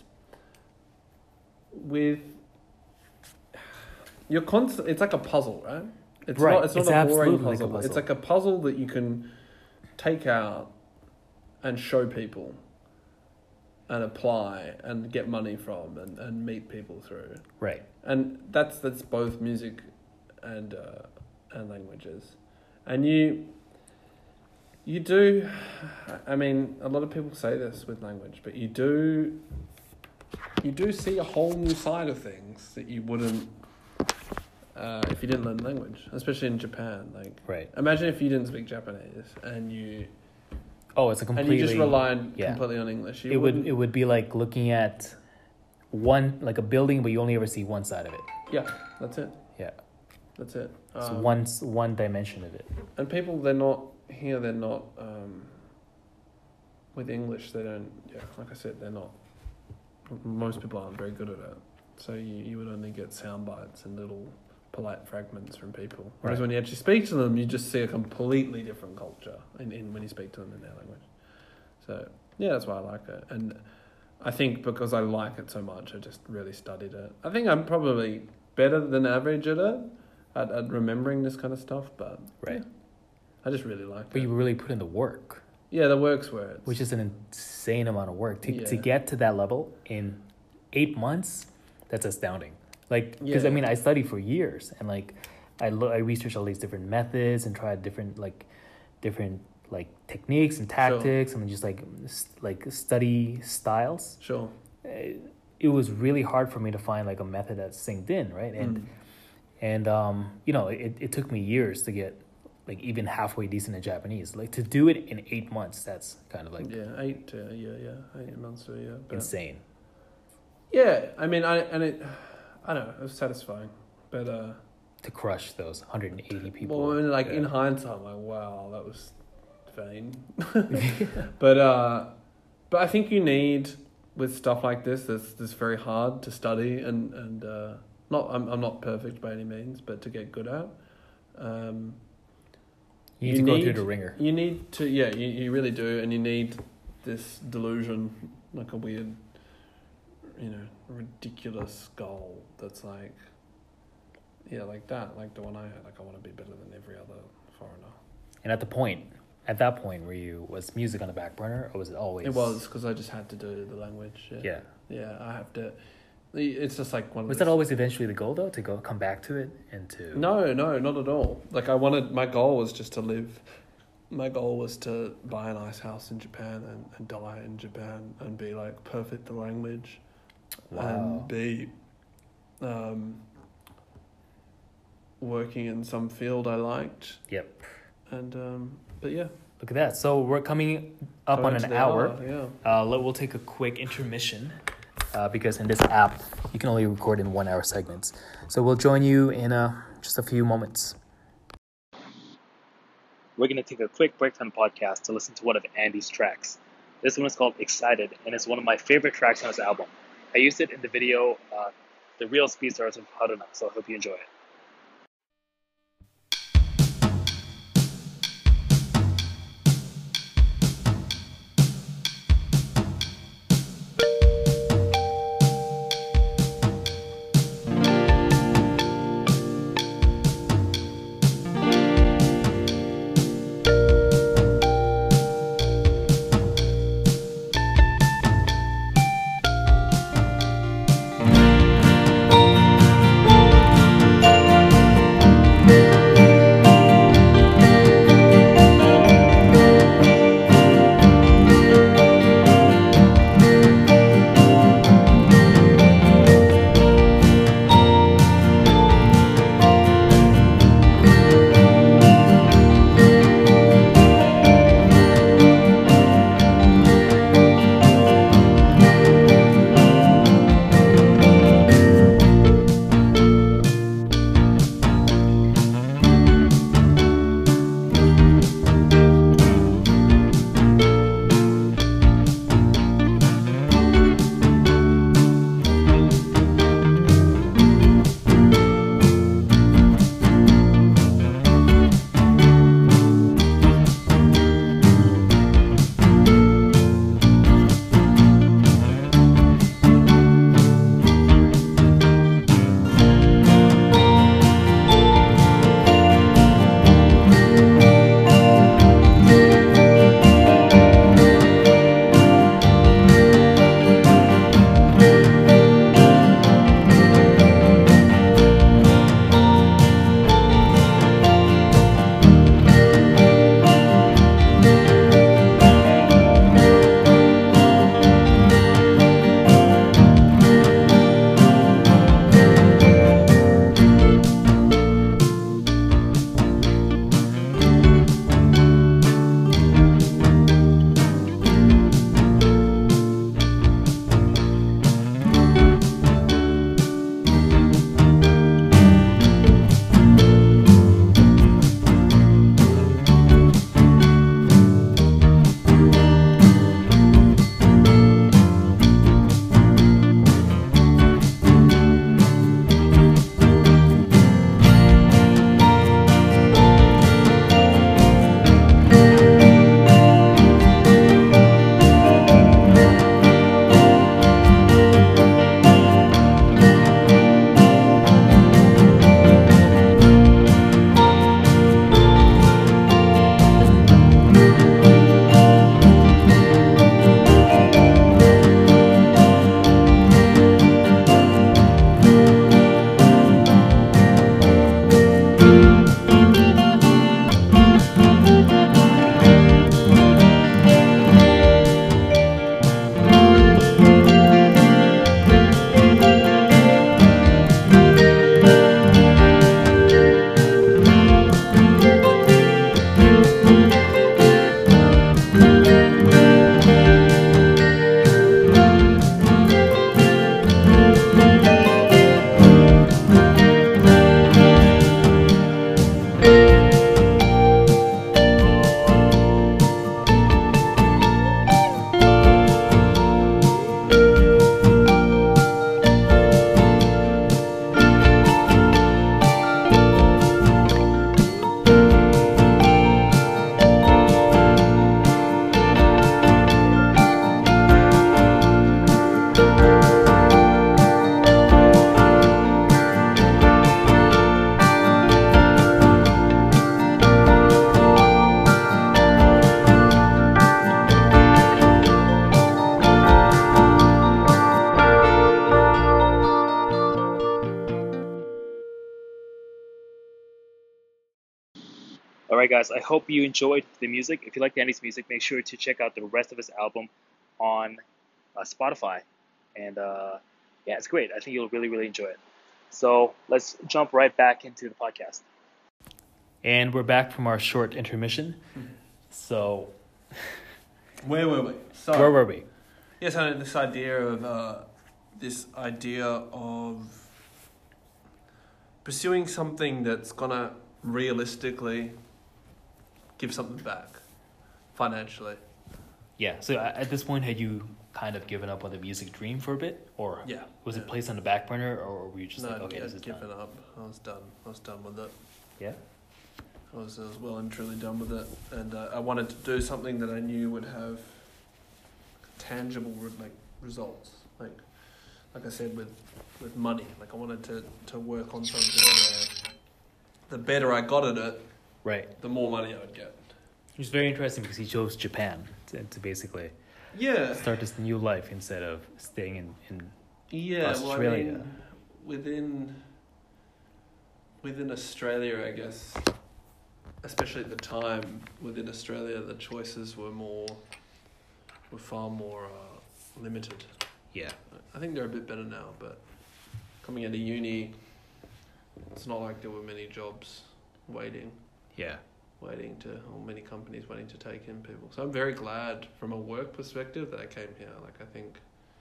it's like a puzzle, right? It's right. It's not a boring puzzle. It's like a puzzle that you can take out and show people and apply and get money from and meet people through. Right. And that's both music and languages. And you do, I mean, a lot of people say this with language, but you do see a whole new side of things that you wouldn't if you didn't learn language, especially in Japan. Right. Imagine if you didn't speak Japanese and it's a completely. And you just relied completely on English. It would be like looking at a building, but you only ever see one side of it. Yeah, that's it. Yeah. That's it. So one dimension of it. And people, they're not with English, they don't, like I said, they're not, most people aren't very good at it. So you would only get sound bites and little polite fragments from people. Whereas when you actually speak to them, you just see a completely different culture in when you speak to them in their language. So, yeah, that's why I like it. And I think because I like it so much, I just really studied it. I think I'm probably better than average at it, at remembering this kind of stuff, but right. I just really like it. But you really put in the work. Yeah, the work's where it's... Which is an insane amount of work. To get to that level in 8 months, that's astounding. Because I studied for years and I researched all these different methods and tried different techniques and tactics and just study styles. Sure. It was really hard for me to find a method that synced in, right? And it took me years to get even halfway decent in Japanese. To do it in 8 months, that's kind of 8 months to a year. Insane. Yeah, I mean, I don't know, it was satisfying, but to crush those 180 people. Well, in hindsight, I'm like, wow, that was vain. But I think you need, with stuff like this, that's very hard to study and I'm not perfect by any means, but to get good at. You need to go through the ringer. You need to, you really do, and you need this delusion, a weird, ridiculous goal that's like the one I had, I want to be better than every other foreigner. And at that point, was music on the back burner, or was it always? It was, because I just had to do the language. Yeah. Yeah, I have to. It's just like one of Was those... that always eventually the goal, though, to come back to it and to? No, not at all. Like, my goal was just to live. My goal was to buy a nice house in Japan and die in Japan and be like perfect the language. Wow. And be working in some field I liked. Yep. And but yeah. Look at that. So we're coming up on an hour. Yeah. We'll take a quick intermission because in this app, you can only record in 1 hour segments. So we'll join you in just a few moments. We're going to take a quick break from the podcast to listen to one of Andy's tracks. This one is called Excited, and it's one of my favorite tracks on his album. I used it in the video, The Real Speed Stars of Haruna, so I hope you enjoy it. All right, guys, I hope you enjoyed the music. If you like Danny's music, make sure to check out the rest of his album on Spotify. And yeah, it's great. I think you'll really, really enjoy it. So let's jump right back into the podcast. And we're back from our short intermission. So, Where were we? So, where were we? Yes, I know this idea of pursuing something that's gonna realistically give something back financially. Yeah, so at this point, had you kind of given up on the music dream for a bit? Or Yeah. was it placed on the back burner? Or were you just like, okay, this is given done? up. I was done. I was done with it. Yeah? I was well and truly done with it, and I wanted to do something that I knew would have tangible results. Like I said, with money. Like I wanted to work on something where the better I got at it, Right. the more money I would get. Which is very interesting because he chose Japan to basically Yeah. start this new life instead of staying in Yeah. Australia. Well, I mean, within Australia, I guess, especially at the time, within Australia, the choices were far more limited. Yeah. I think they're a bit better now, but coming out of uni, it's not like there were many jobs waiting Yeah. or many companies waiting to take in people. So I'm very glad from a work perspective that I came here. Like I think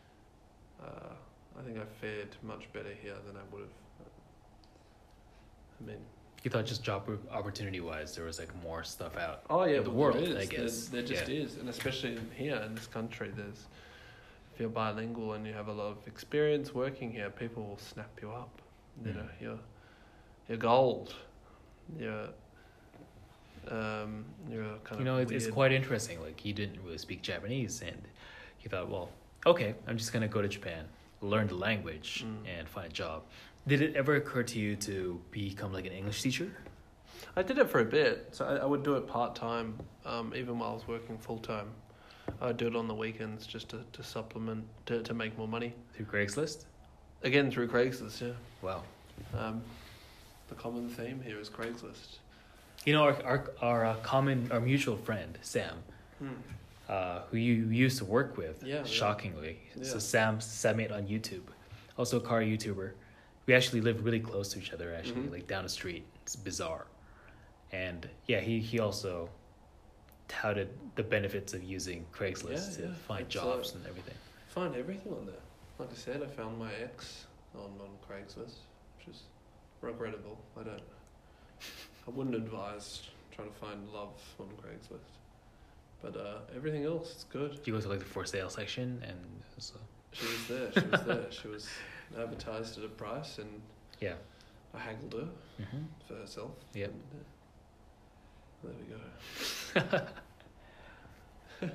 I fared much better here than I would have. I mean, You thought just job opportunity wise, there was like more stuff out. oh yeah, in the well, world, there is. I guess. There just is, and especially here in this country, if you're bilingual and you have a lot of experience working here, people will snap you up. You know, you're gold. You're kind of. You know, it's weird. quite interesting. Like he didn't really speak Japanese, and he thought, well, okay, I'm just gonna go to Japan, learn the language, and find a job. Did it ever occur to you to become like an English teacher? I did it for a bit, so I would do it part-time, even while I was working full-time. I'd do it on the weekends just to supplement, to make more money. Through Craigslist? Again, through Craigslist, yeah. Wow. The common theme here is Craigslist. You know, our mutual friend, Sam, who you used to work with, shockingly. Yeah. So Sam made on YouTube, also a car YouTuber. We actually live really close to each other, actually, like down the street. It's bizarre. And yeah, he also touted the benefits of using Craigslist to find jobs and everything. Find everything on there. Like I said, I found my ex on Craigslist, which is regrettable. I wouldn't advise trying to find love on Craigslist. But everything else, it's good. You go to like the for sale section and so. She was there. She was advertised at a price, and yeah, I haggled her for herself. Yep. And, there we go.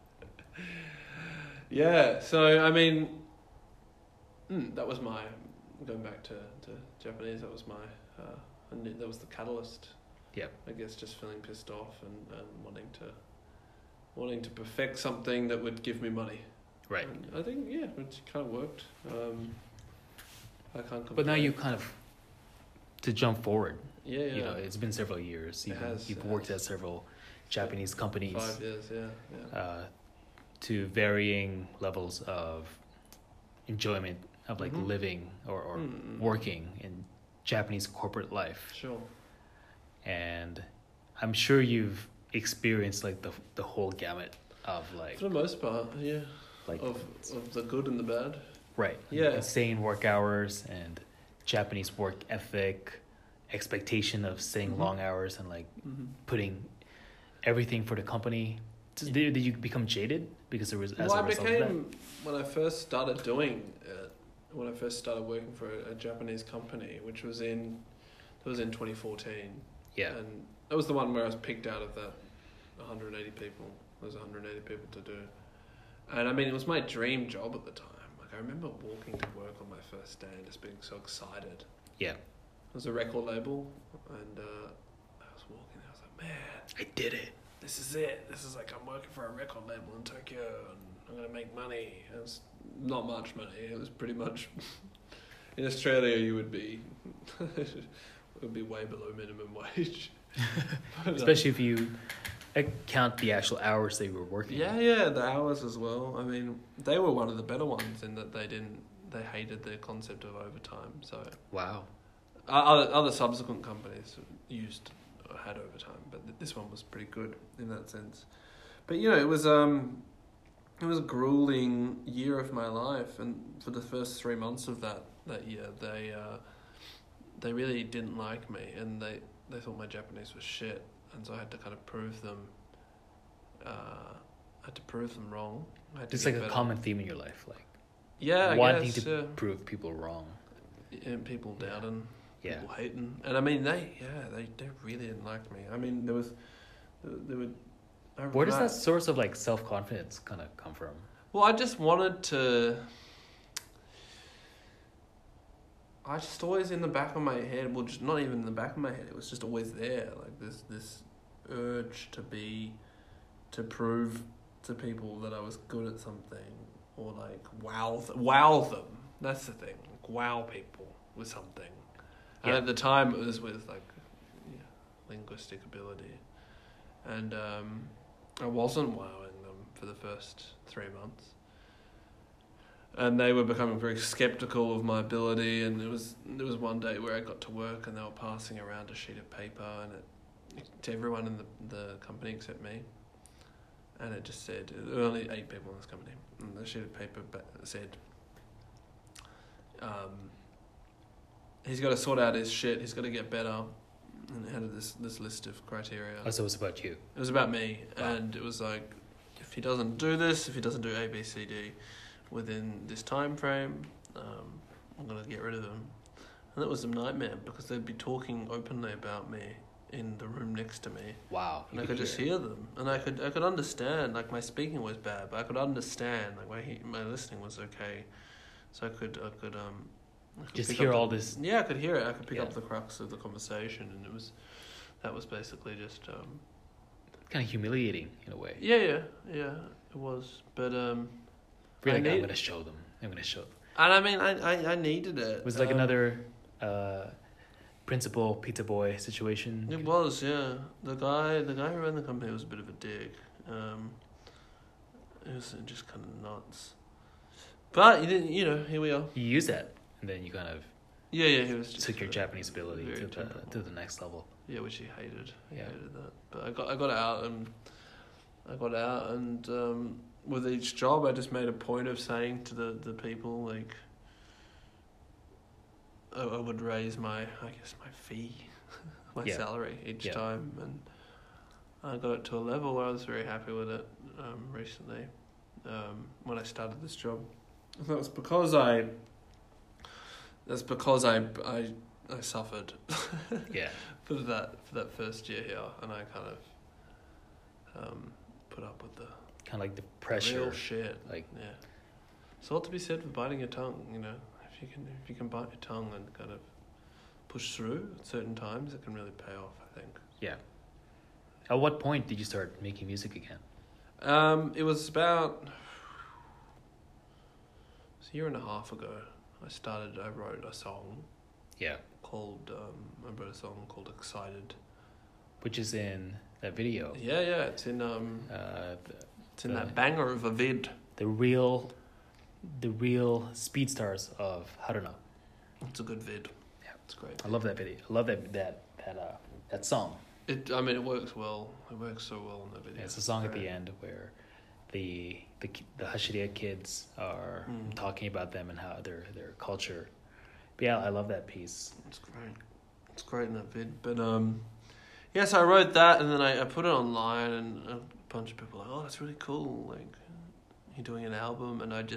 Yeah. So I mean, that was my going back to Japanese. That was my that was the catalyst. Yeah. I guess just feeling pissed off and wanting to perfect something that would give me money. Right. And I think it kind of worked. I can't complain. But now you kind of to jump forward. Yeah. You know, it's been several years. You've worked at several Japanese companies. 5 years. Yeah. To varying levels of enjoyment of like living or working in Japanese corporate life. Sure. And I'm sure you've experienced like the whole gamut of like for the most part, yeah. Like of the good and the bad. Right. Yeah. Insane work hours and Japanese work ethic, expectation of staying long hours and like putting everything for the company. Did you become jaded because there was as a result of that? When I first started doing it, when I first started working for a Japanese company, which was in 2014. Yeah. And that was the one where I was picked out of that 180 people. There was 180 people to do. And I mean, it was my dream job at the time. Like I remember walking to work on my first day and just being so excited. Yeah. It was a record label, and I was walking there, I was like, man, I did it. This is it. This is like I'm working for a record label in Tokyo and I'm going to make money. It was not much money. It was pretty much... In Australia, you would be... it would be way below minimum wage. Especially if you count the actual hours they were working. Yeah, the hours as well. I mean, they were one of the better ones in that they hated the concept of overtime. So Wow. other subsequent companies had overtime, but this one was pretty good in that sense. But it was a grueling year of my life, and for the first 3 months of that year, they really didn't like me, and they thought my Japanese was shit, and so I had to kind of prove them. Wrong. It's like a common theme in your life, like I wanting guess, to prove people wrong. And people doubting, Yeah. people hating, and I mean they really didn't like me. I mean there would. Where does that source of like self-confidence kind of come from? Well, I just wanted to. I just always in the back of my head, well, just not even in the back of my head, it was just always there, like this urge to prove to people that I was good at something, or like wow them. That's the thing, like, wow people with something. And Yeah. at the time, it was with like linguistic ability, and I wasn't wowing them for the first 3 months. And they were becoming very skeptical of my ability, and there was one day where I got to work and they were passing around a sheet of paper to everyone in the company except me, and it just said, there were only 8 people in this company, and the sheet of paper said, he's got to sort out his shit, he's got to get better, and it had this list of criteria. Oh, so it was about you. It was about me, and it was like, if he doesn't do this, if he doesn't do A, B, C, D within this time frame, I'm going to get rid of him. And that was a nightmare, because they'd be talking openly about me in the room next to me. Wow. And I could just hear them, and I could understand, like my speaking was bad, but I could understand, like my listening was okay, so I could just pick hear up all this. Yeah, I could hear it. I could pick Yeah. up the crux of the conversation, and that was basically just Kind of humiliating in a way. yeah, it was, but Really, like, I'm going to show them. And I mean, I needed it. It was like another principal pizza boy situation. It was, yeah. The guy who ran the company was a bit of a dick. It was just kind of nuts. But you didn't, here we are. You use that, and then you kind of He was just took your Japanese ability very to the next level. Yeah, which he hated. He Yeah. hated that. But I got out, and with each job, I just made a point of saying to the people, like, I would raise my fee, my salary each time, and I got it to a level where I was very happy with it recently when I started this job. That's because I suffered for that first year here, and I kind of put up with the kind of like the pressure. Real shit. Like, yeah. There's a lot to be said for biting your tongue, If you can bite your tongue and kind of push through at certain times, it can really pay off, I think. Yeah. At what point did you start making music again? It was about a year and a half ago. I wrote a song. Yeah. I wrote a song called Excited. Which is in that video. Yeah, it's in it's in that banger of a vid. The real speed stars of Haruna. It's a good vid. Yeah, it's great. I love that video. I love that song. It works well. It works so well in the video. Yeah, it's a song at the end where the Hashiria kids are talking about them and how their culture. But yeah, I love that piece. It's great. It's great in that vid. But so I wrote that, and then I put it online, and a bunch of people were like, oh, that's really cool. Like, you're doing an album, and I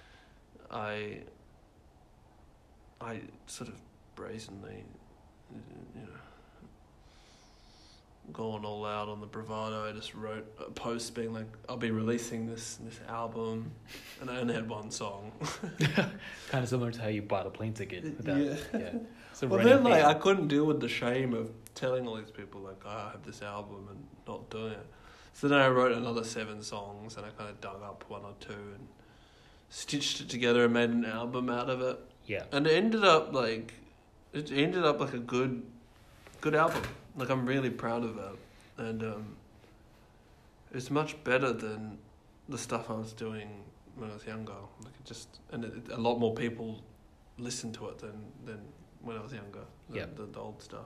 sort of brazenly, going all out on the bravado. I just wrote a post being like, I'll be releasing this album, and I only had one song. Kind of similar to how you bought a plane ticket. Yeah. So well, then I couldn't deal with the shame of telling all these people like, I have this album and not doing it. So then I wrote another 7 songs, and I kind of dug up 1 or 2 and stitched it together and made an album out of it. Yeah. And it ended up like a good album. Like, I'm really proud of that. And it's much better than the stuff I was doing when I was younger. Like, a lot more people listen to it than when I was younger. The old stuff.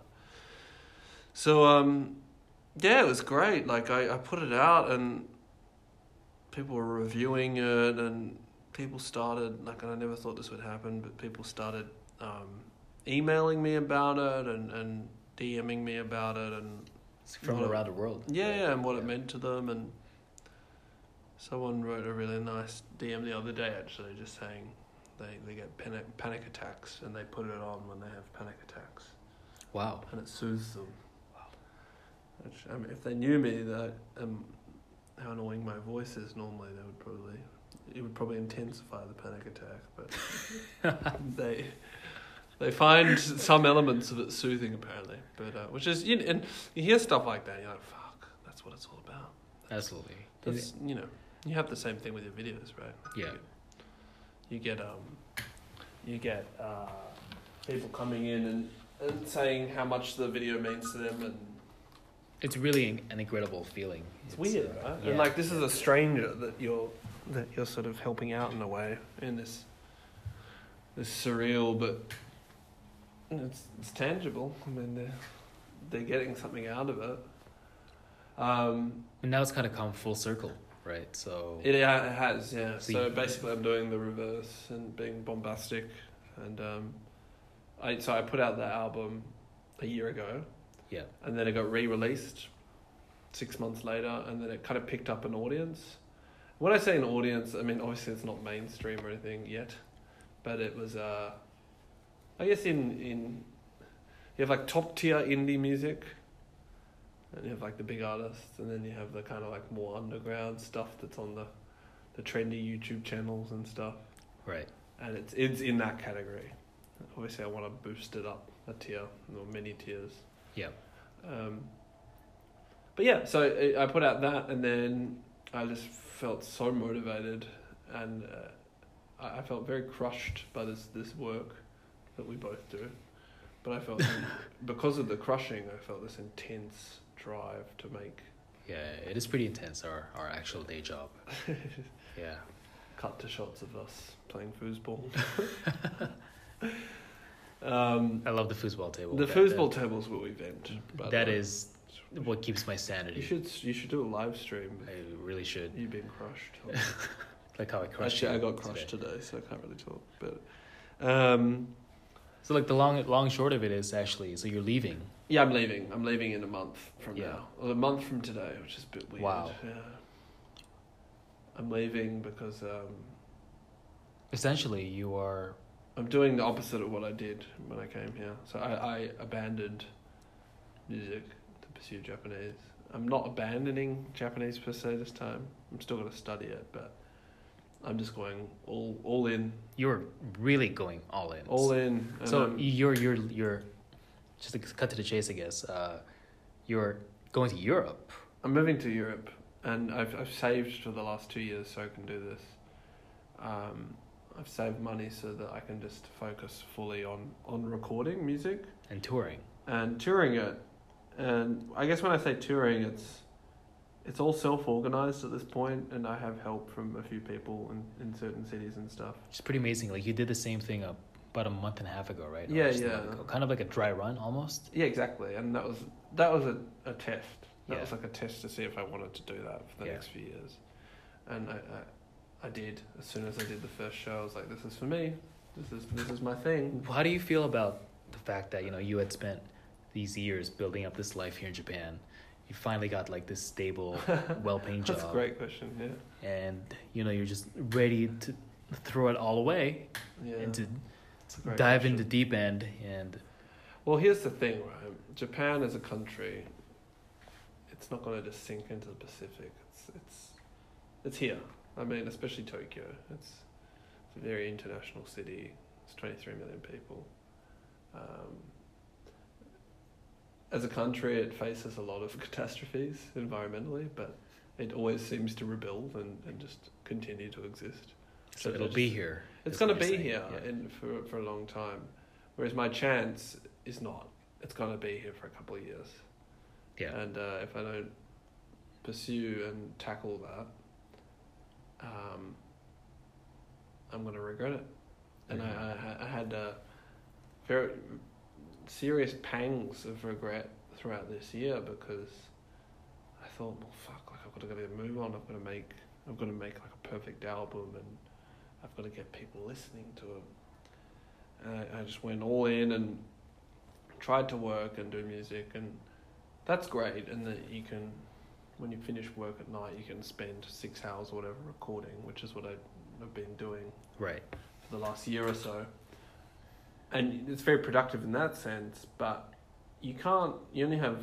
So, yeah, it was great. Like, I put it out and people were reviewing it, and people started, like, and I never thought this would happen, but people started emailing me about it and DMing me about it, and from around the world. Yeah, and what it meant to them. And someone wrote a really nice DM the other day, actually, just saying they get panic attacks, and they put it on when they have panic attacks. Wow. And it soothes them. Wow. Which, I mean, if they knew me, how annoying my voice is normally, it would probably intensify the panic attack. But they find some elements of it soothing, apparently. But which is, and you hear stuff like that, you're like, fuck, that's what it's all about. Absolutely. That's, you have the same thing with your videos, right? Yeah. You get people coming in and saying how much the video means to them, and it's really an incredible feeling. It's weird, right? Yeah. And like, this is a stranger that you're sort of helping out in a way, in this surreal, but it's tangible. I mean, they're getting something out of it. And now it's kind of come full circle, right? So it has, yeah. So basically, I'm doing the reverse and being bombastic, and I put out that album a year ago. Yeah. And then it got re-released 6 months later, and then it kind of picked up an audience. When I say an audience, I mean, obviously it's not mainstream or anything yet, but it was, I guess you have like top tier indie music, and you have like the big artists, and then you have the kind of like more underground stuff that's on the trendy YouTube channels and stuff. Right. And it's in that category. Obviously I want to boost it up a tier, or many tiers. Yeah. But yeah, so I put out that, and then I just felt so motivated, and I felt very crushed by this work that we both do. But I felt, because of the crushing, I felt this intense drive to make. Yeah, it is pretty intense, our actual day job. Yeah. Cut to shots of us playing foosball. I love the foosball table. The foosball table's what we vent. That is what keeps my sanity. You should do a live stream. I really should. You being crushed. Like how I crushed. Actually, I got crushed today, so I can't really talk. But so like the long short of it is actually, so you're leaving. Yeah, I'm leaving. I'm leaving in a month from now. Or a month from today, which is a bit weird. Wow. Yeah. I'm leaving because essentially you are. I'm doing the opposite of what I did when I came here. So I abandoned music to pursue Japanese. I'm not abandoning Japanese per se this time. I'm still going to study it, but I'm just going all in. You're really going all in. All in. So you're just to cut to the chase, I guess. You're going to Europe. I'm moving to Europe, and I've saved for the last 2 years so I can do this. I've saved money so that I can just focus fully on recording music and touring it. And I guess when I say touring, it's all self-organized at this point, and I have help from a few people in certain cities and stuff. It's pretty amazing. Like, you did the same thing about a month and a half ago, right? Yeah. Kind of like a dry run almost. Yeah, exactly. And that was a test. That was like a test to see if I wanted to do that for the next few years. And I did. As soon as I did the first show, I was like, this is for me. This is my thing. How do you feel about the fact that, you had spent these years building up this life here in Japan? You finally got like this stable, well-paying job. That's a great question, yeah. And, you're just ready to throw it all away and to dive into deep end. And well, here's the thing, right? Japan as a country, it's not going to just sink into the Pacific. It's here. I mean, especially Tokyo. It's a very international city. It's 23 million people. As a country, it faces a lot of catastrophes environmentally, but it always seems to rebuild and just continue to exist. So it'll be here. It's going to be here for a long time. Whereas my chance is not. It's going to be here for a couple of years. Yeah. And if I don't pursue and tackle that, I'm going to regret it. And I had very serious pangs of regret throughout this year because I thought, well, fuck, like I've got to get a move on. I've got to make like a perfect album, and I've got to get people listening to it. And I just went all in and tried to work and do music, and that's great. And that you can, when you finish work at night, you can spend 6 hours or whatever recording, which is what I've been doing Right. for the last year or so. And it's very productive in that sense, but you only have,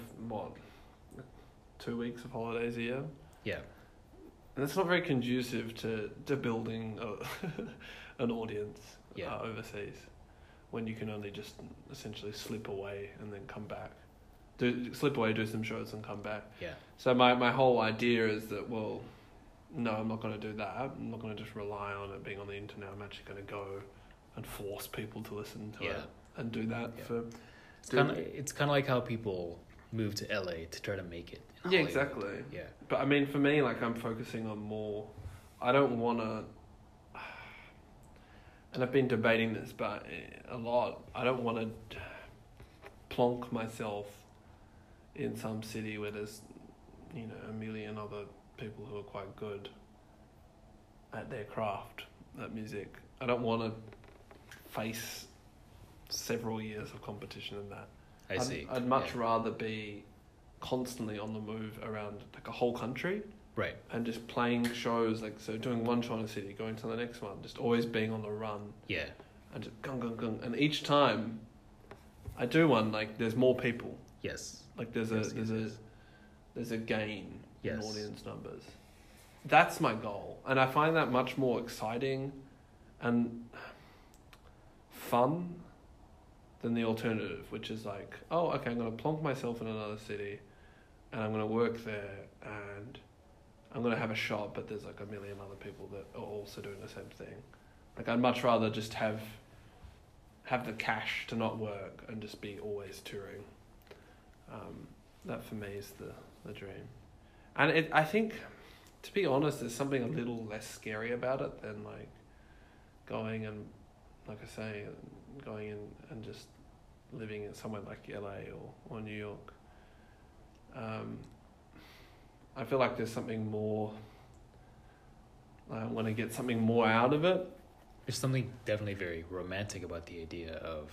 2 weeks of holidays a year? Yeah. And it's not very conducive to building an audience overseas, when you can only just essentially slip away and then come back. Slip away, do some shows and come back. Yeah. So my whole idea is that, well, no, I'm not going to do that. I'm not going to just rely on it being on the internet. I'm actually going to go and force people to listen to it and do that for... It's kind of like how people move to LA to try to make it. Yeah, exactly. Yeah. But I mean, for me, like, I'm focusing on more... I don't want to... And I've been debating this but a lot. I don't want to plonk myself in some city where there's, a million other people who are quite good at their craft, at music. I don't want to face several years of competition in that. I see. I'd much rather be constantly on the move around like a whole country. Right. And just playing shows, like, so doing one show in a city, going to the next one, just always being on the run. Yeah. And just gung, gung, gung. And each time I do one, like, there's more people. Yes. Like, there's a gain in audience numbers. That's my goal. And I find that much more exciting and fun than the alternative, which is like, oh, okay, I'm going to plonk myself in another city and I'm going to work there and I'm going to have a shop, but there's like a million other people that are also doing the same thing. Like, I'd much rather just have the cash to not work and just be always touring. That for me is the dream. And I think, to be honest, there's something a little less scary about it than like going and, like I say, going in and just living in somewhere like LA or New York. I feel like there's something more. I want to get something more out of it. There's something definitely very romantic about the idea of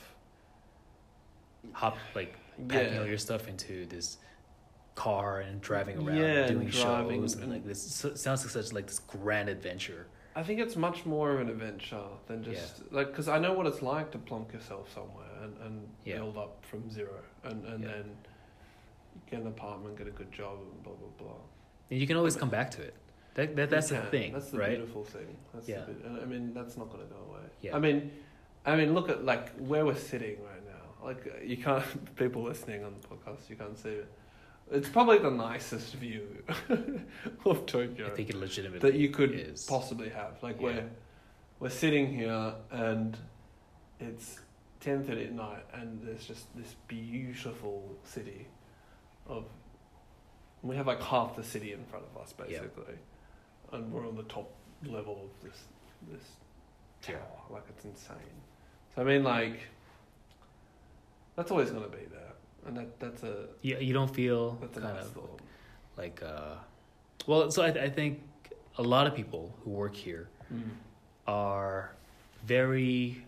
packing all your stuff into this car and driving around doing shows and like this. So it sounds like such like this grand adventure. I think it's much more of an adventure than just like, because I know what it's like to plonk yourself somewhere and build up from zero and then get an apartment, get a good job, and blah blah blah. And you can always come back to it. That's the thing. That's the right? beautiful thing. I mean, that's not going to go away. Yeah. I mean, look at like where we're sitting right now. Like, you can't. People listening on the podcast, you can't see it. It's probably the nicest view of Tokyo. I think it legitimately that you could is. Possibly have. Like, we're sitting here and it's 10:30 at night, and there's just this beautiful city of. We have like half the city in front of us, basically, and we're on the top level of this tower. Like, it's insane. So I mean, like, that's always going to be there, and that's a you don't feel that's a kind nice of thought. like well. So I think a lot of people who work here are very.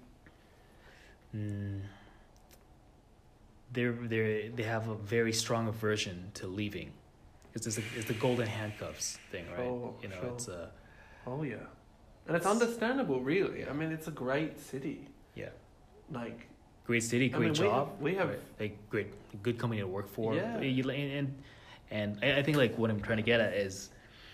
They have a very strong aversion to leaving. It's the golden handcuffs thing, right? Sure. It's a... Oh, yeah. And it's understandable, really. I mean, it's a great city. Yeah. Like... Great city, great job. We have... Like, good company to work for. Yeah. And I think, like, what I'm trying to get at is...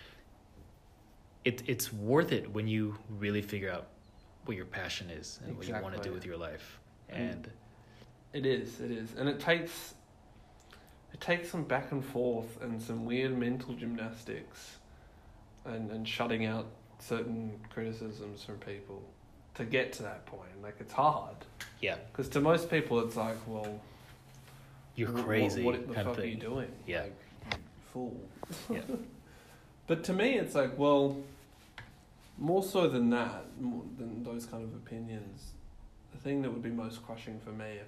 It's worth it when you really figure out what your passion is and what you want to do with your life. And... It is. And it takes some back and forth and some weird mental gymnastics and shutting out certain criticisms from people to get to that point. Like, it's hard. Yeah. Because to most people it's like, well, You're crazy. What the kind of fuck are you thing. doing? Yeah. Like, you fool. Yeah. But to me, it's like, well, more so than that, more than those kind of opinions, the thing that would be most crushing for me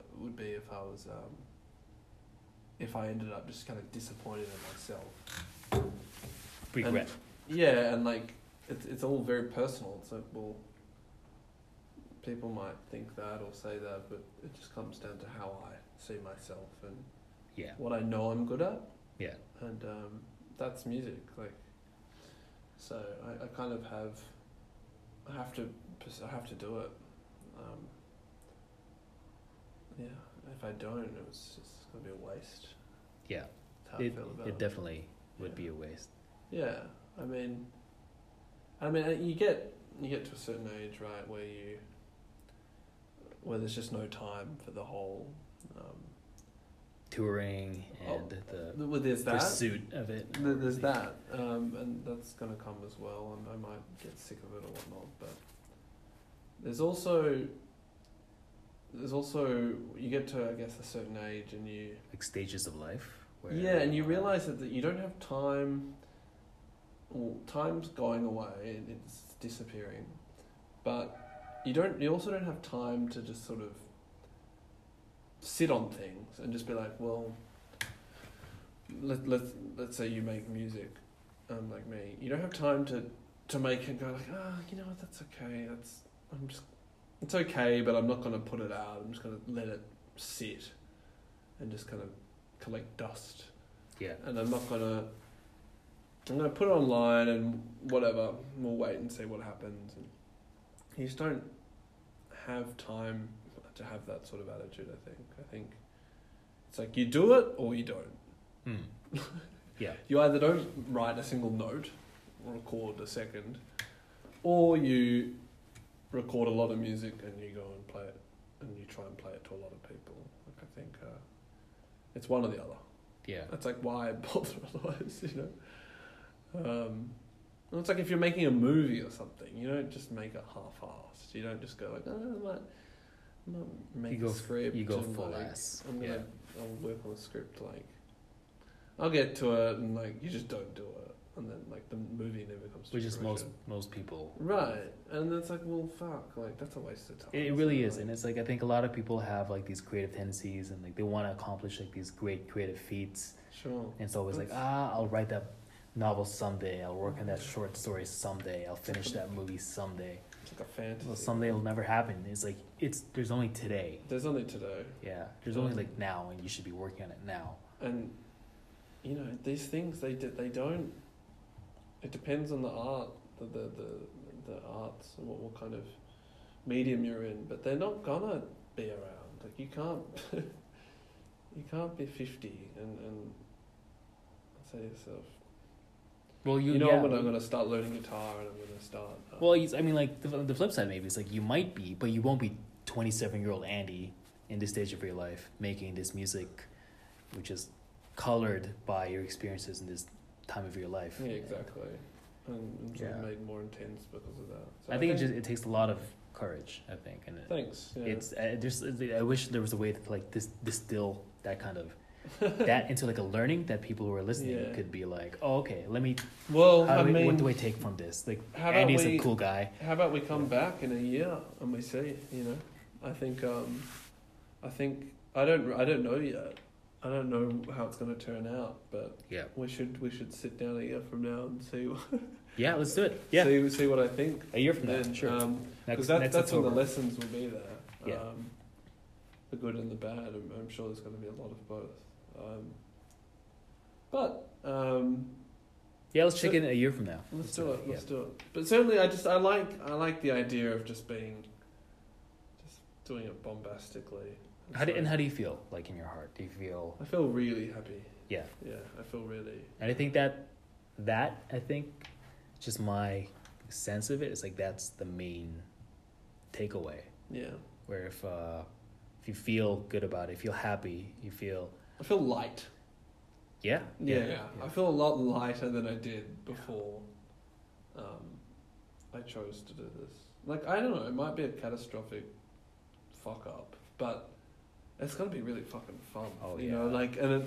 if I ended up just kind of disappointed in myself. Regret. Yeah, and like it's all very personal. It's like, well, people might think that or say that, but it just comes down to how I see myself and Yeah. what I know I'm good at. Yeah. And that's music. Like, so I kind of I have to do it. Yeah, if I don't, it's gonna be a waste. Yeah. That's how I feel about It definitely would be a waste. Yeah, I mean, you get to a certain age, right, where there's just no time for the whole touring and the there's that pursuit of it. There's that, and that's gonna come as well, and I might get sick of it or whatnot. But there's also you get to, I guess, a certain age, and you like stages of life. Where and you realize that you don't have time. Well, time's going away, it's disappearing, but you also don't have time to just sort of sit on things and just be like, well, let's say you make music, like me. You don't have time to make it go like, you know what, that's okay. It's okay, but I'm not gonna put it out. I'm just gonna let it sit and just kind of collect dust. Yeah. And I'm gonna put it online and whatever. We'll wait and see what happens. And you just don't have time to have that sort of attitude. I think it's like you do it or you don't. Yeah. You either don't write a single note or record a second, or you record a lot of music and you go and play it, and you try and play it to a lot of people. Like, I think it's one or the other. Yeah. That's like, why bother otherwise, you know? It's like if you're making a movie or something, you don't just make it half-assed. You don't just go like, I might make a script. You go and full like, ass. I'll work on a script, like, I'll get to it, and like, you just don't do it. And then like the movie never comes to Which is fruition. most people. Right. And it's like, well, fuck, like, that's a waste of time. It really is. And it's like, I think a lot of people have like these creative tendencies and like they want to accomplish like these great creative feats. Sure. And it's always like, I'll write that novel someday. I'll work on that short story someday. I'll finish that movie someday. It's like a fantasy. Well, someday it'll never happen. It's like, there's only today. There's only today. Yeah. There's only like now, and you should be working on it now. And, you know, these things, they don't, it depends on the art, the arts, and what kind of medium you're in, but they're not gonna be around. Like, you can't be 50 and say to yourself, well, I'm gonna start learning guitar, and I'm gonna start. Well, I mean, like the flip side maybe is like you might be, but you won't be 27-year-old Andy in this stage of your life making this music, which is colored by your experiences in this time of your life. Yeah, exactly, and sort of made more intense because of that. So I think it takes a lot of courage. I think, and thanks. Yeah. I wish there was a way to like distill that kind of that into like a learning that people who are listening could be like, oh, okay, let me. Well, what do I take from this? Like, Andy's a cool guy. How about we come back in a year and we see? You know, I think I don't know yet. I don't know how it's going to turn out, but we should sit down a year from now and see. Yeah, let's do it. Yeah, see what I think. A year from now, sure. Because that's when the lessons will be there. Yeah. The good and the bad. I'm sure there's going to be a lot of both. Yeah, let's check in a year from now. Let's do it. Let's do it. But certainly, I like the idea of just doing it bombastically. How do you feel, like, in your heart? Do you feel... I feel really happy. Yeah. Yeah, I feel really... And I think that I think, just my sense of it, is like that's the main takeaway. Yeah. Where if you feel good about it, if you're happy, you feel... I feel light. Yeah? Yeah. I feel a lot lighter than I did before I chose to do this. Like, I don't know, it might be a catastrophic fuck up, but it's gonna be really fucking fun. Oh, you yeah. know, like, and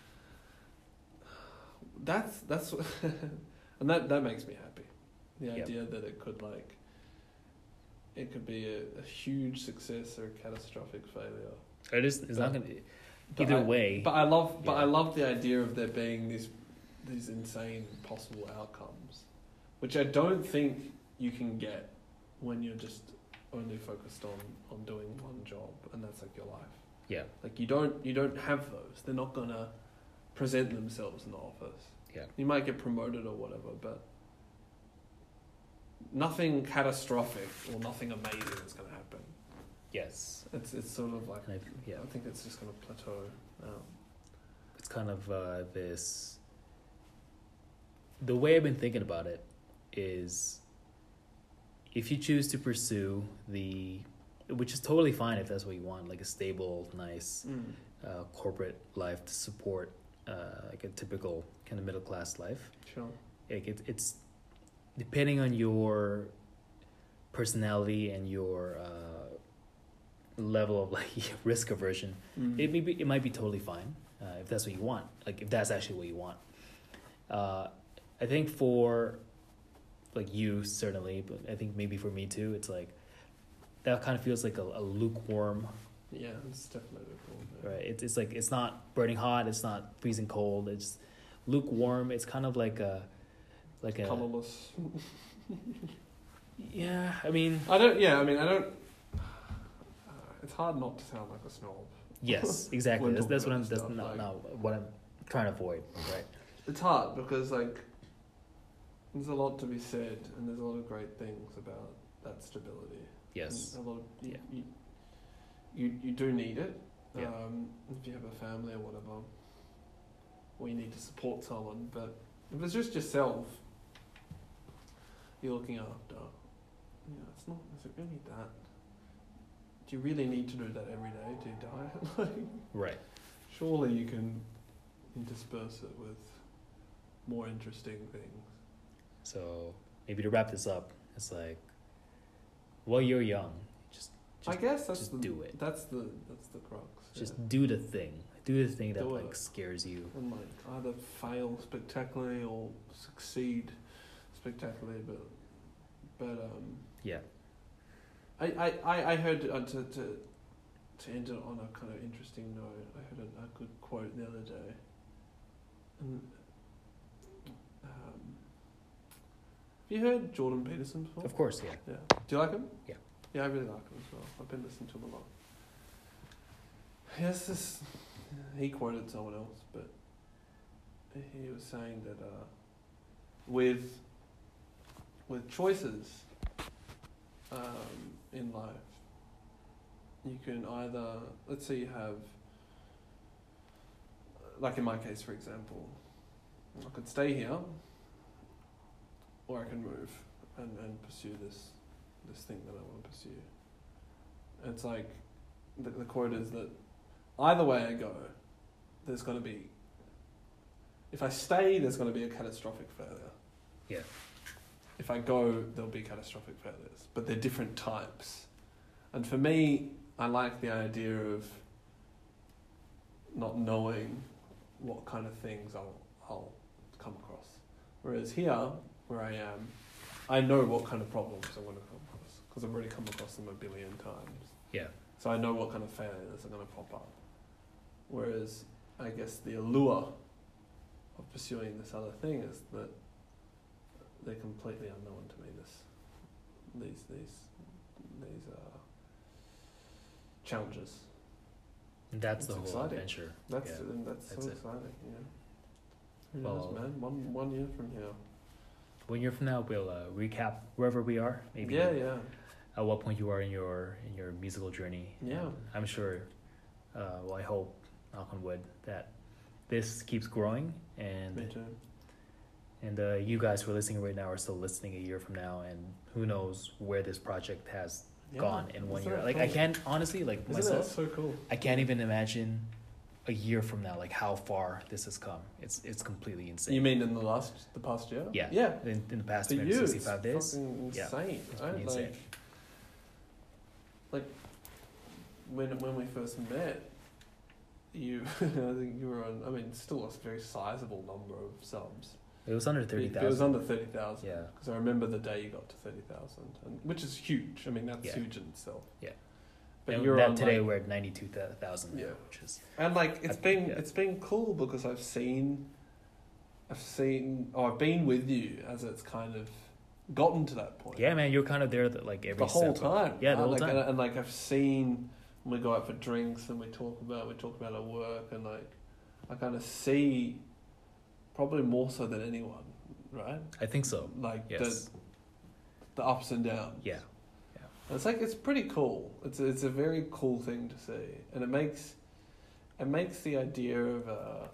that's and that makes me happy. The Yep. idea that it could like, it could be a huge success or a catastrophic failure. It's not gonna. But Either way. But I love Yeah. the idea of there being these insane possible outcomes, which I don't think you can get when you're just only focused on doing one job and that's like your life. Yeah. Like you don't have those. They're not gonna present themselves in the office. Yeah. You might get promoted or whatever, but nothing catastrophic or nothing amazing is gonna happen. Yes. It's sort of like, And I think it's just gonna plateau now. It's kind of this. The way I've been thinking about it is, if you choose to pursue which is totally fine if that's what you want, like a stable, nice corporate life to support like a typical kind of middle class life. Sure. Like it's depending on your personality and your level of like risk aversion. It might be totally fine if that's what you want. Like if that's actually what you want. I think for like you certainly, but I think maybe for me too, it's like that kind of feels like a lukewarm. Yeah, it's definitely cool. Right. It's like it's not burning hot. It's not freezing cold. It's lukewarm. It's kind of like a Colorless. Yeah, I mean. I don't. It's hard not to sound like a snob. Yes, exactly. When That's talking what about I'm. this stuff, Not what I'm trying to avoid. Right. It's hard because like there's a lot to be said, and there's a lot of great things about that stability. Yes. And a lot of, Yeah. You do need it. Yeah. If you have a family or whatever, or you need to support someone. But if it's just yourself, you're looking after. You know, it's not. Is it really that? Do you really need to do that every day to die? Like, Right. surely you can intersperse it with more interesting things. So maybe to wrap this up, it's like, while you're young, just I guess that's just do it. That's the crux. Just do the thing. Do the thing that Do like it. scares you. And like either fail spectacularly or succeed spectacularly, but Yeah. I heard to end it on a kind of interesting note. I heard a good quote the other day, and have you heard Jordan Peterson before? Of course, yeah. Yeah. Do you like him? Yeah. Yeah, I really like him as well. I've been listening to him a lot. Yes, he quoted someone else, but he was saying that with choices in life, you can either, let's say you have, like in my case, for example, I could stay here, or I can move and pursue this thing that I want to pursue. And it's like, the quote is that either way I go, there's going to be, if I stay, there's going to be a catastrophic failure. Yeah. If I go, there'll be catastrophic failures, but they're different types. And for me, I like the idea of not knowing what kind of things I'll come across. Whereas here, where I am, I know what kind of problems I'm going to come across, because I've already come across them a billion times. Yeah. So I know what kind of failures are going to pop up. Whereas, I guess the allure of pursuing this other thing is that they're completely unknown to me. These challenges. And that's It's the whole exciting. adventure. That's Yeah. that's That's so it. exciting. Yeah. Who Well, knows, man? One year from here. 1 year from now, we'll recap wherever we are. Maybe Yeah. at what point you are in your musical journey. Yeah. I'm sure. Well, I hope, knock on wood, that this keeps growing, Me and too. you guys who are listening right now are still listening a year from now, and who knows where this project has gone in 1 Isn't year. that Like cool? I can't honestly, like Isn't myself, that so cool? I can't even imagine a year from now, like how far this has come. It's completely insane. You mean in the past year? Yeah. Yeah. In the past For you, 365 it's days. fucking Yeah. insane, It's right? pretty insane. Like when we first met, I think you were on. I mean, still a very sizable number of subs. It was under 30,000. It was under 30,000. Yeah. Because I remember the day you got to 30,000, which is huge. I mean, that's Yeah. huge in itself. Yeah. But And you're that on today like, we're at 92,000. Yeah. Which is and like it's yeah. been cool because I've been with you as it's kind of gotten to that point. yeah, man. You're kind of there like every The whole step. time. Yeah, the whole like, time. And like I've seen when we go out for drinks and we talk about our work, and like I kind of see probably more so than anyone, right? I think so. Like Yes. the ups and downs. Yeah. It's like it's pretty cool. It's a very cool thing to see, and it makes the idea of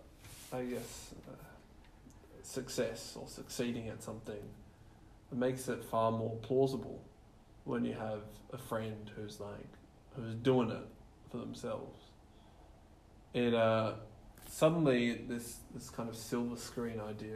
success or succeeding at something. It makes it far more plausible when you have a friend who's doing it for themselves. It suddenly this kind of silver screen idea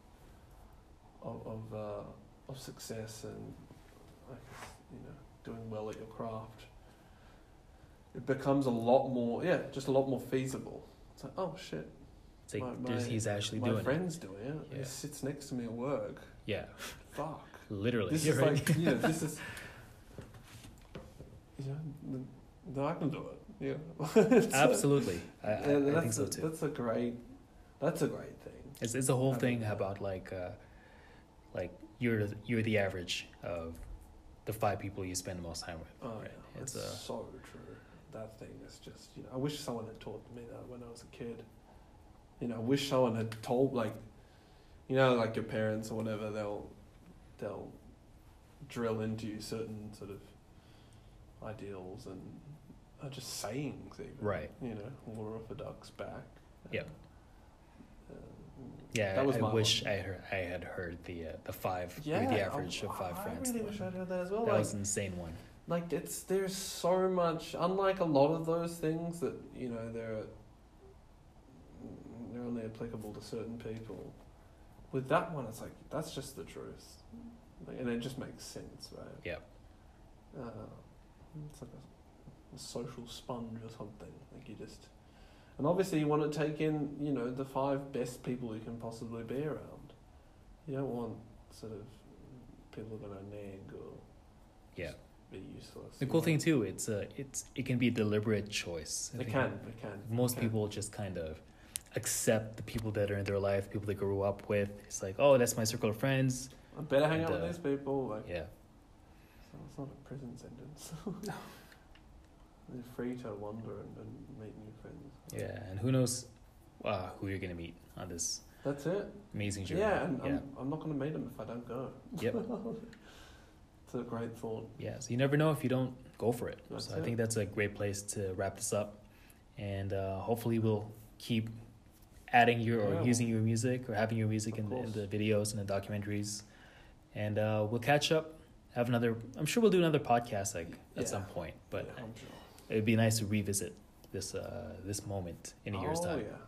of success and doing well at your craft, it becomes a lot more feasible. It's like, oh shit, It's like he's actually my doing friend's doing it. Yeah. He sits next to me at work. Yeah. Fuck. Literally. This You're is right. like, this is, no, I can do it. Yeah. Absolutely. I think so too. That's a great thing. It's the whole thing about like you're the average of the 5 people you spend the most time with. Oh, right? yeah. It's so true. That thing is just, I wish someone had taught me that when I was a kid. I wish someone had told, like your parents or whatever, they'll drill into you certain sort of ideals and just sayings even. Right. Lure of a duck's back. Yeah. Yeah, that was I my wish one. I had heard the 5. Yeah, the average of 5 friends. I really wish I'd heard that as well. That was an insane one. Like there's so much, unlike a lot of those things that they're only applicable to certain people. With that one, it's like that's just the truth, and it just makes sense, right? Yeah. It's like a social sponge or something. Like you just, and obviously you want to take in the 5 best people you can possibly be around. You don't want sort of people that are nag or be useless. The cool thing too, it can be a deliberate choice. It can. Most people just kind of accept the people that are in their life, people they grew up with. It's like, oh, that's my circle of friends. I better hang out with these people. Like, yeah. So it's not a prison sentence. You're free to wander and meet new friends. Yeah, and who knows who you're gonna meet on this. That's it. Amazing journey. Yeah, and I'm not going to meet them if I don't go. Yep. It's a great thought. Yeah, so you never know if you don't go for it. That's so it. I think that's a great place to wrap this up. And hopefully we'll keep adding using your music or having your music in the videos and the documentaries. And we'll catch up. I'm sure we'll do another podcast at some point. But I'm sure. it'd be nice to revisit this moment in a year's time. Yeah.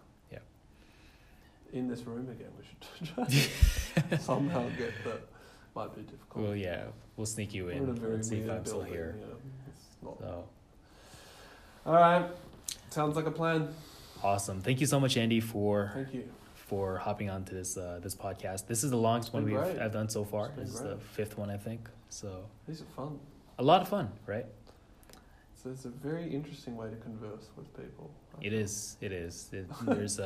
In this room again, we should try somehow get that. Might be difficult. Well, yeah, we'll sneak you in. We're in a very and see if weird I'm still building, here. It's not... So. All right, sounds like a plan. Awesome. Thank you so much, Andy, Thank you for hopping on to this podcast. This is the longest one I've done so far. This is the 5th one, I think. So these are fun. A lot of fun, right? So it's a very interesting way to converse with people. It is. There's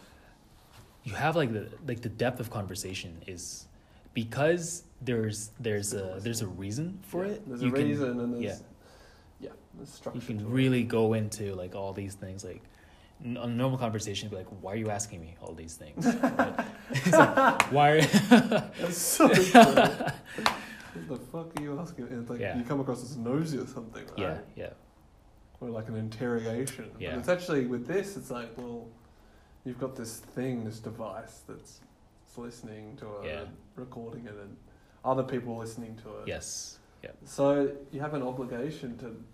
you have like the depth of conversation is because there's a reason for it. There's a reason and there's structure. You can really go into like all these things like. On a normal conversation, be like, "Why are you asking me all these things?" Right? It's like, why? That's so true. What the fuck are you asking? It's like you come across as nosy or something, right? Yeah. Or like an interrogation. Yeah. But it's actually with this. It's like, well, you've got this device that's listening to it, and recording it, and other people listening to it. Yes. Yeah. So you have an obligation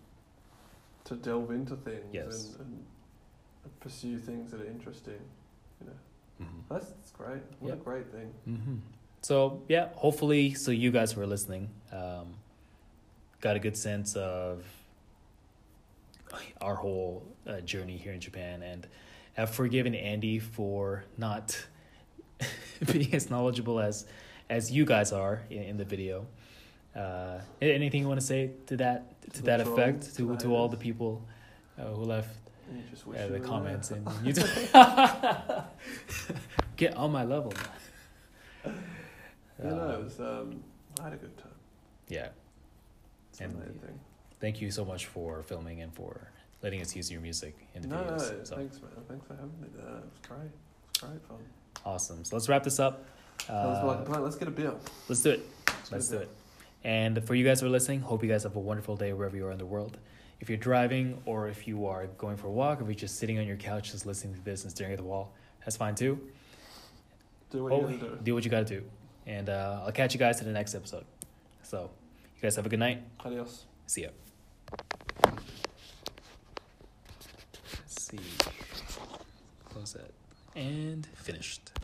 to delve into things and pursue things that are interesting, Mm-hmm. That's great. What a great thing. Mm-hmm. So hopefully, you guys who are listening, got a good sense of our whole journey here in Japan, and have forgiven Andy for not being as knowledgeable as you guys are in the video. Anything you want to say to that effect to all the people who left the comments and YouTube? Get on my level, man. It was. I had a good time. Yeah. It's amazing. Thank you so much for filming and for letting us use your music in the videos. No, thanks, man. Thanks for having me there. It was great. It was great fun. Awesome. So let's wrap this up. Let's get a beer. Let's do it. Let's do it. And for you guys who are listening, hope you guys have a wonderful day wherever you are in the world. If you're driving or if you are going for a walk, or if you're just sitting on your couch just listening to this and staring at the wall, that's fine too. Do what you gotta do. Do what you gotta do. And I'll catch you guys in the next episode. So, you guys have a good night. Adios. See ya. Let's see. Close that. And finished.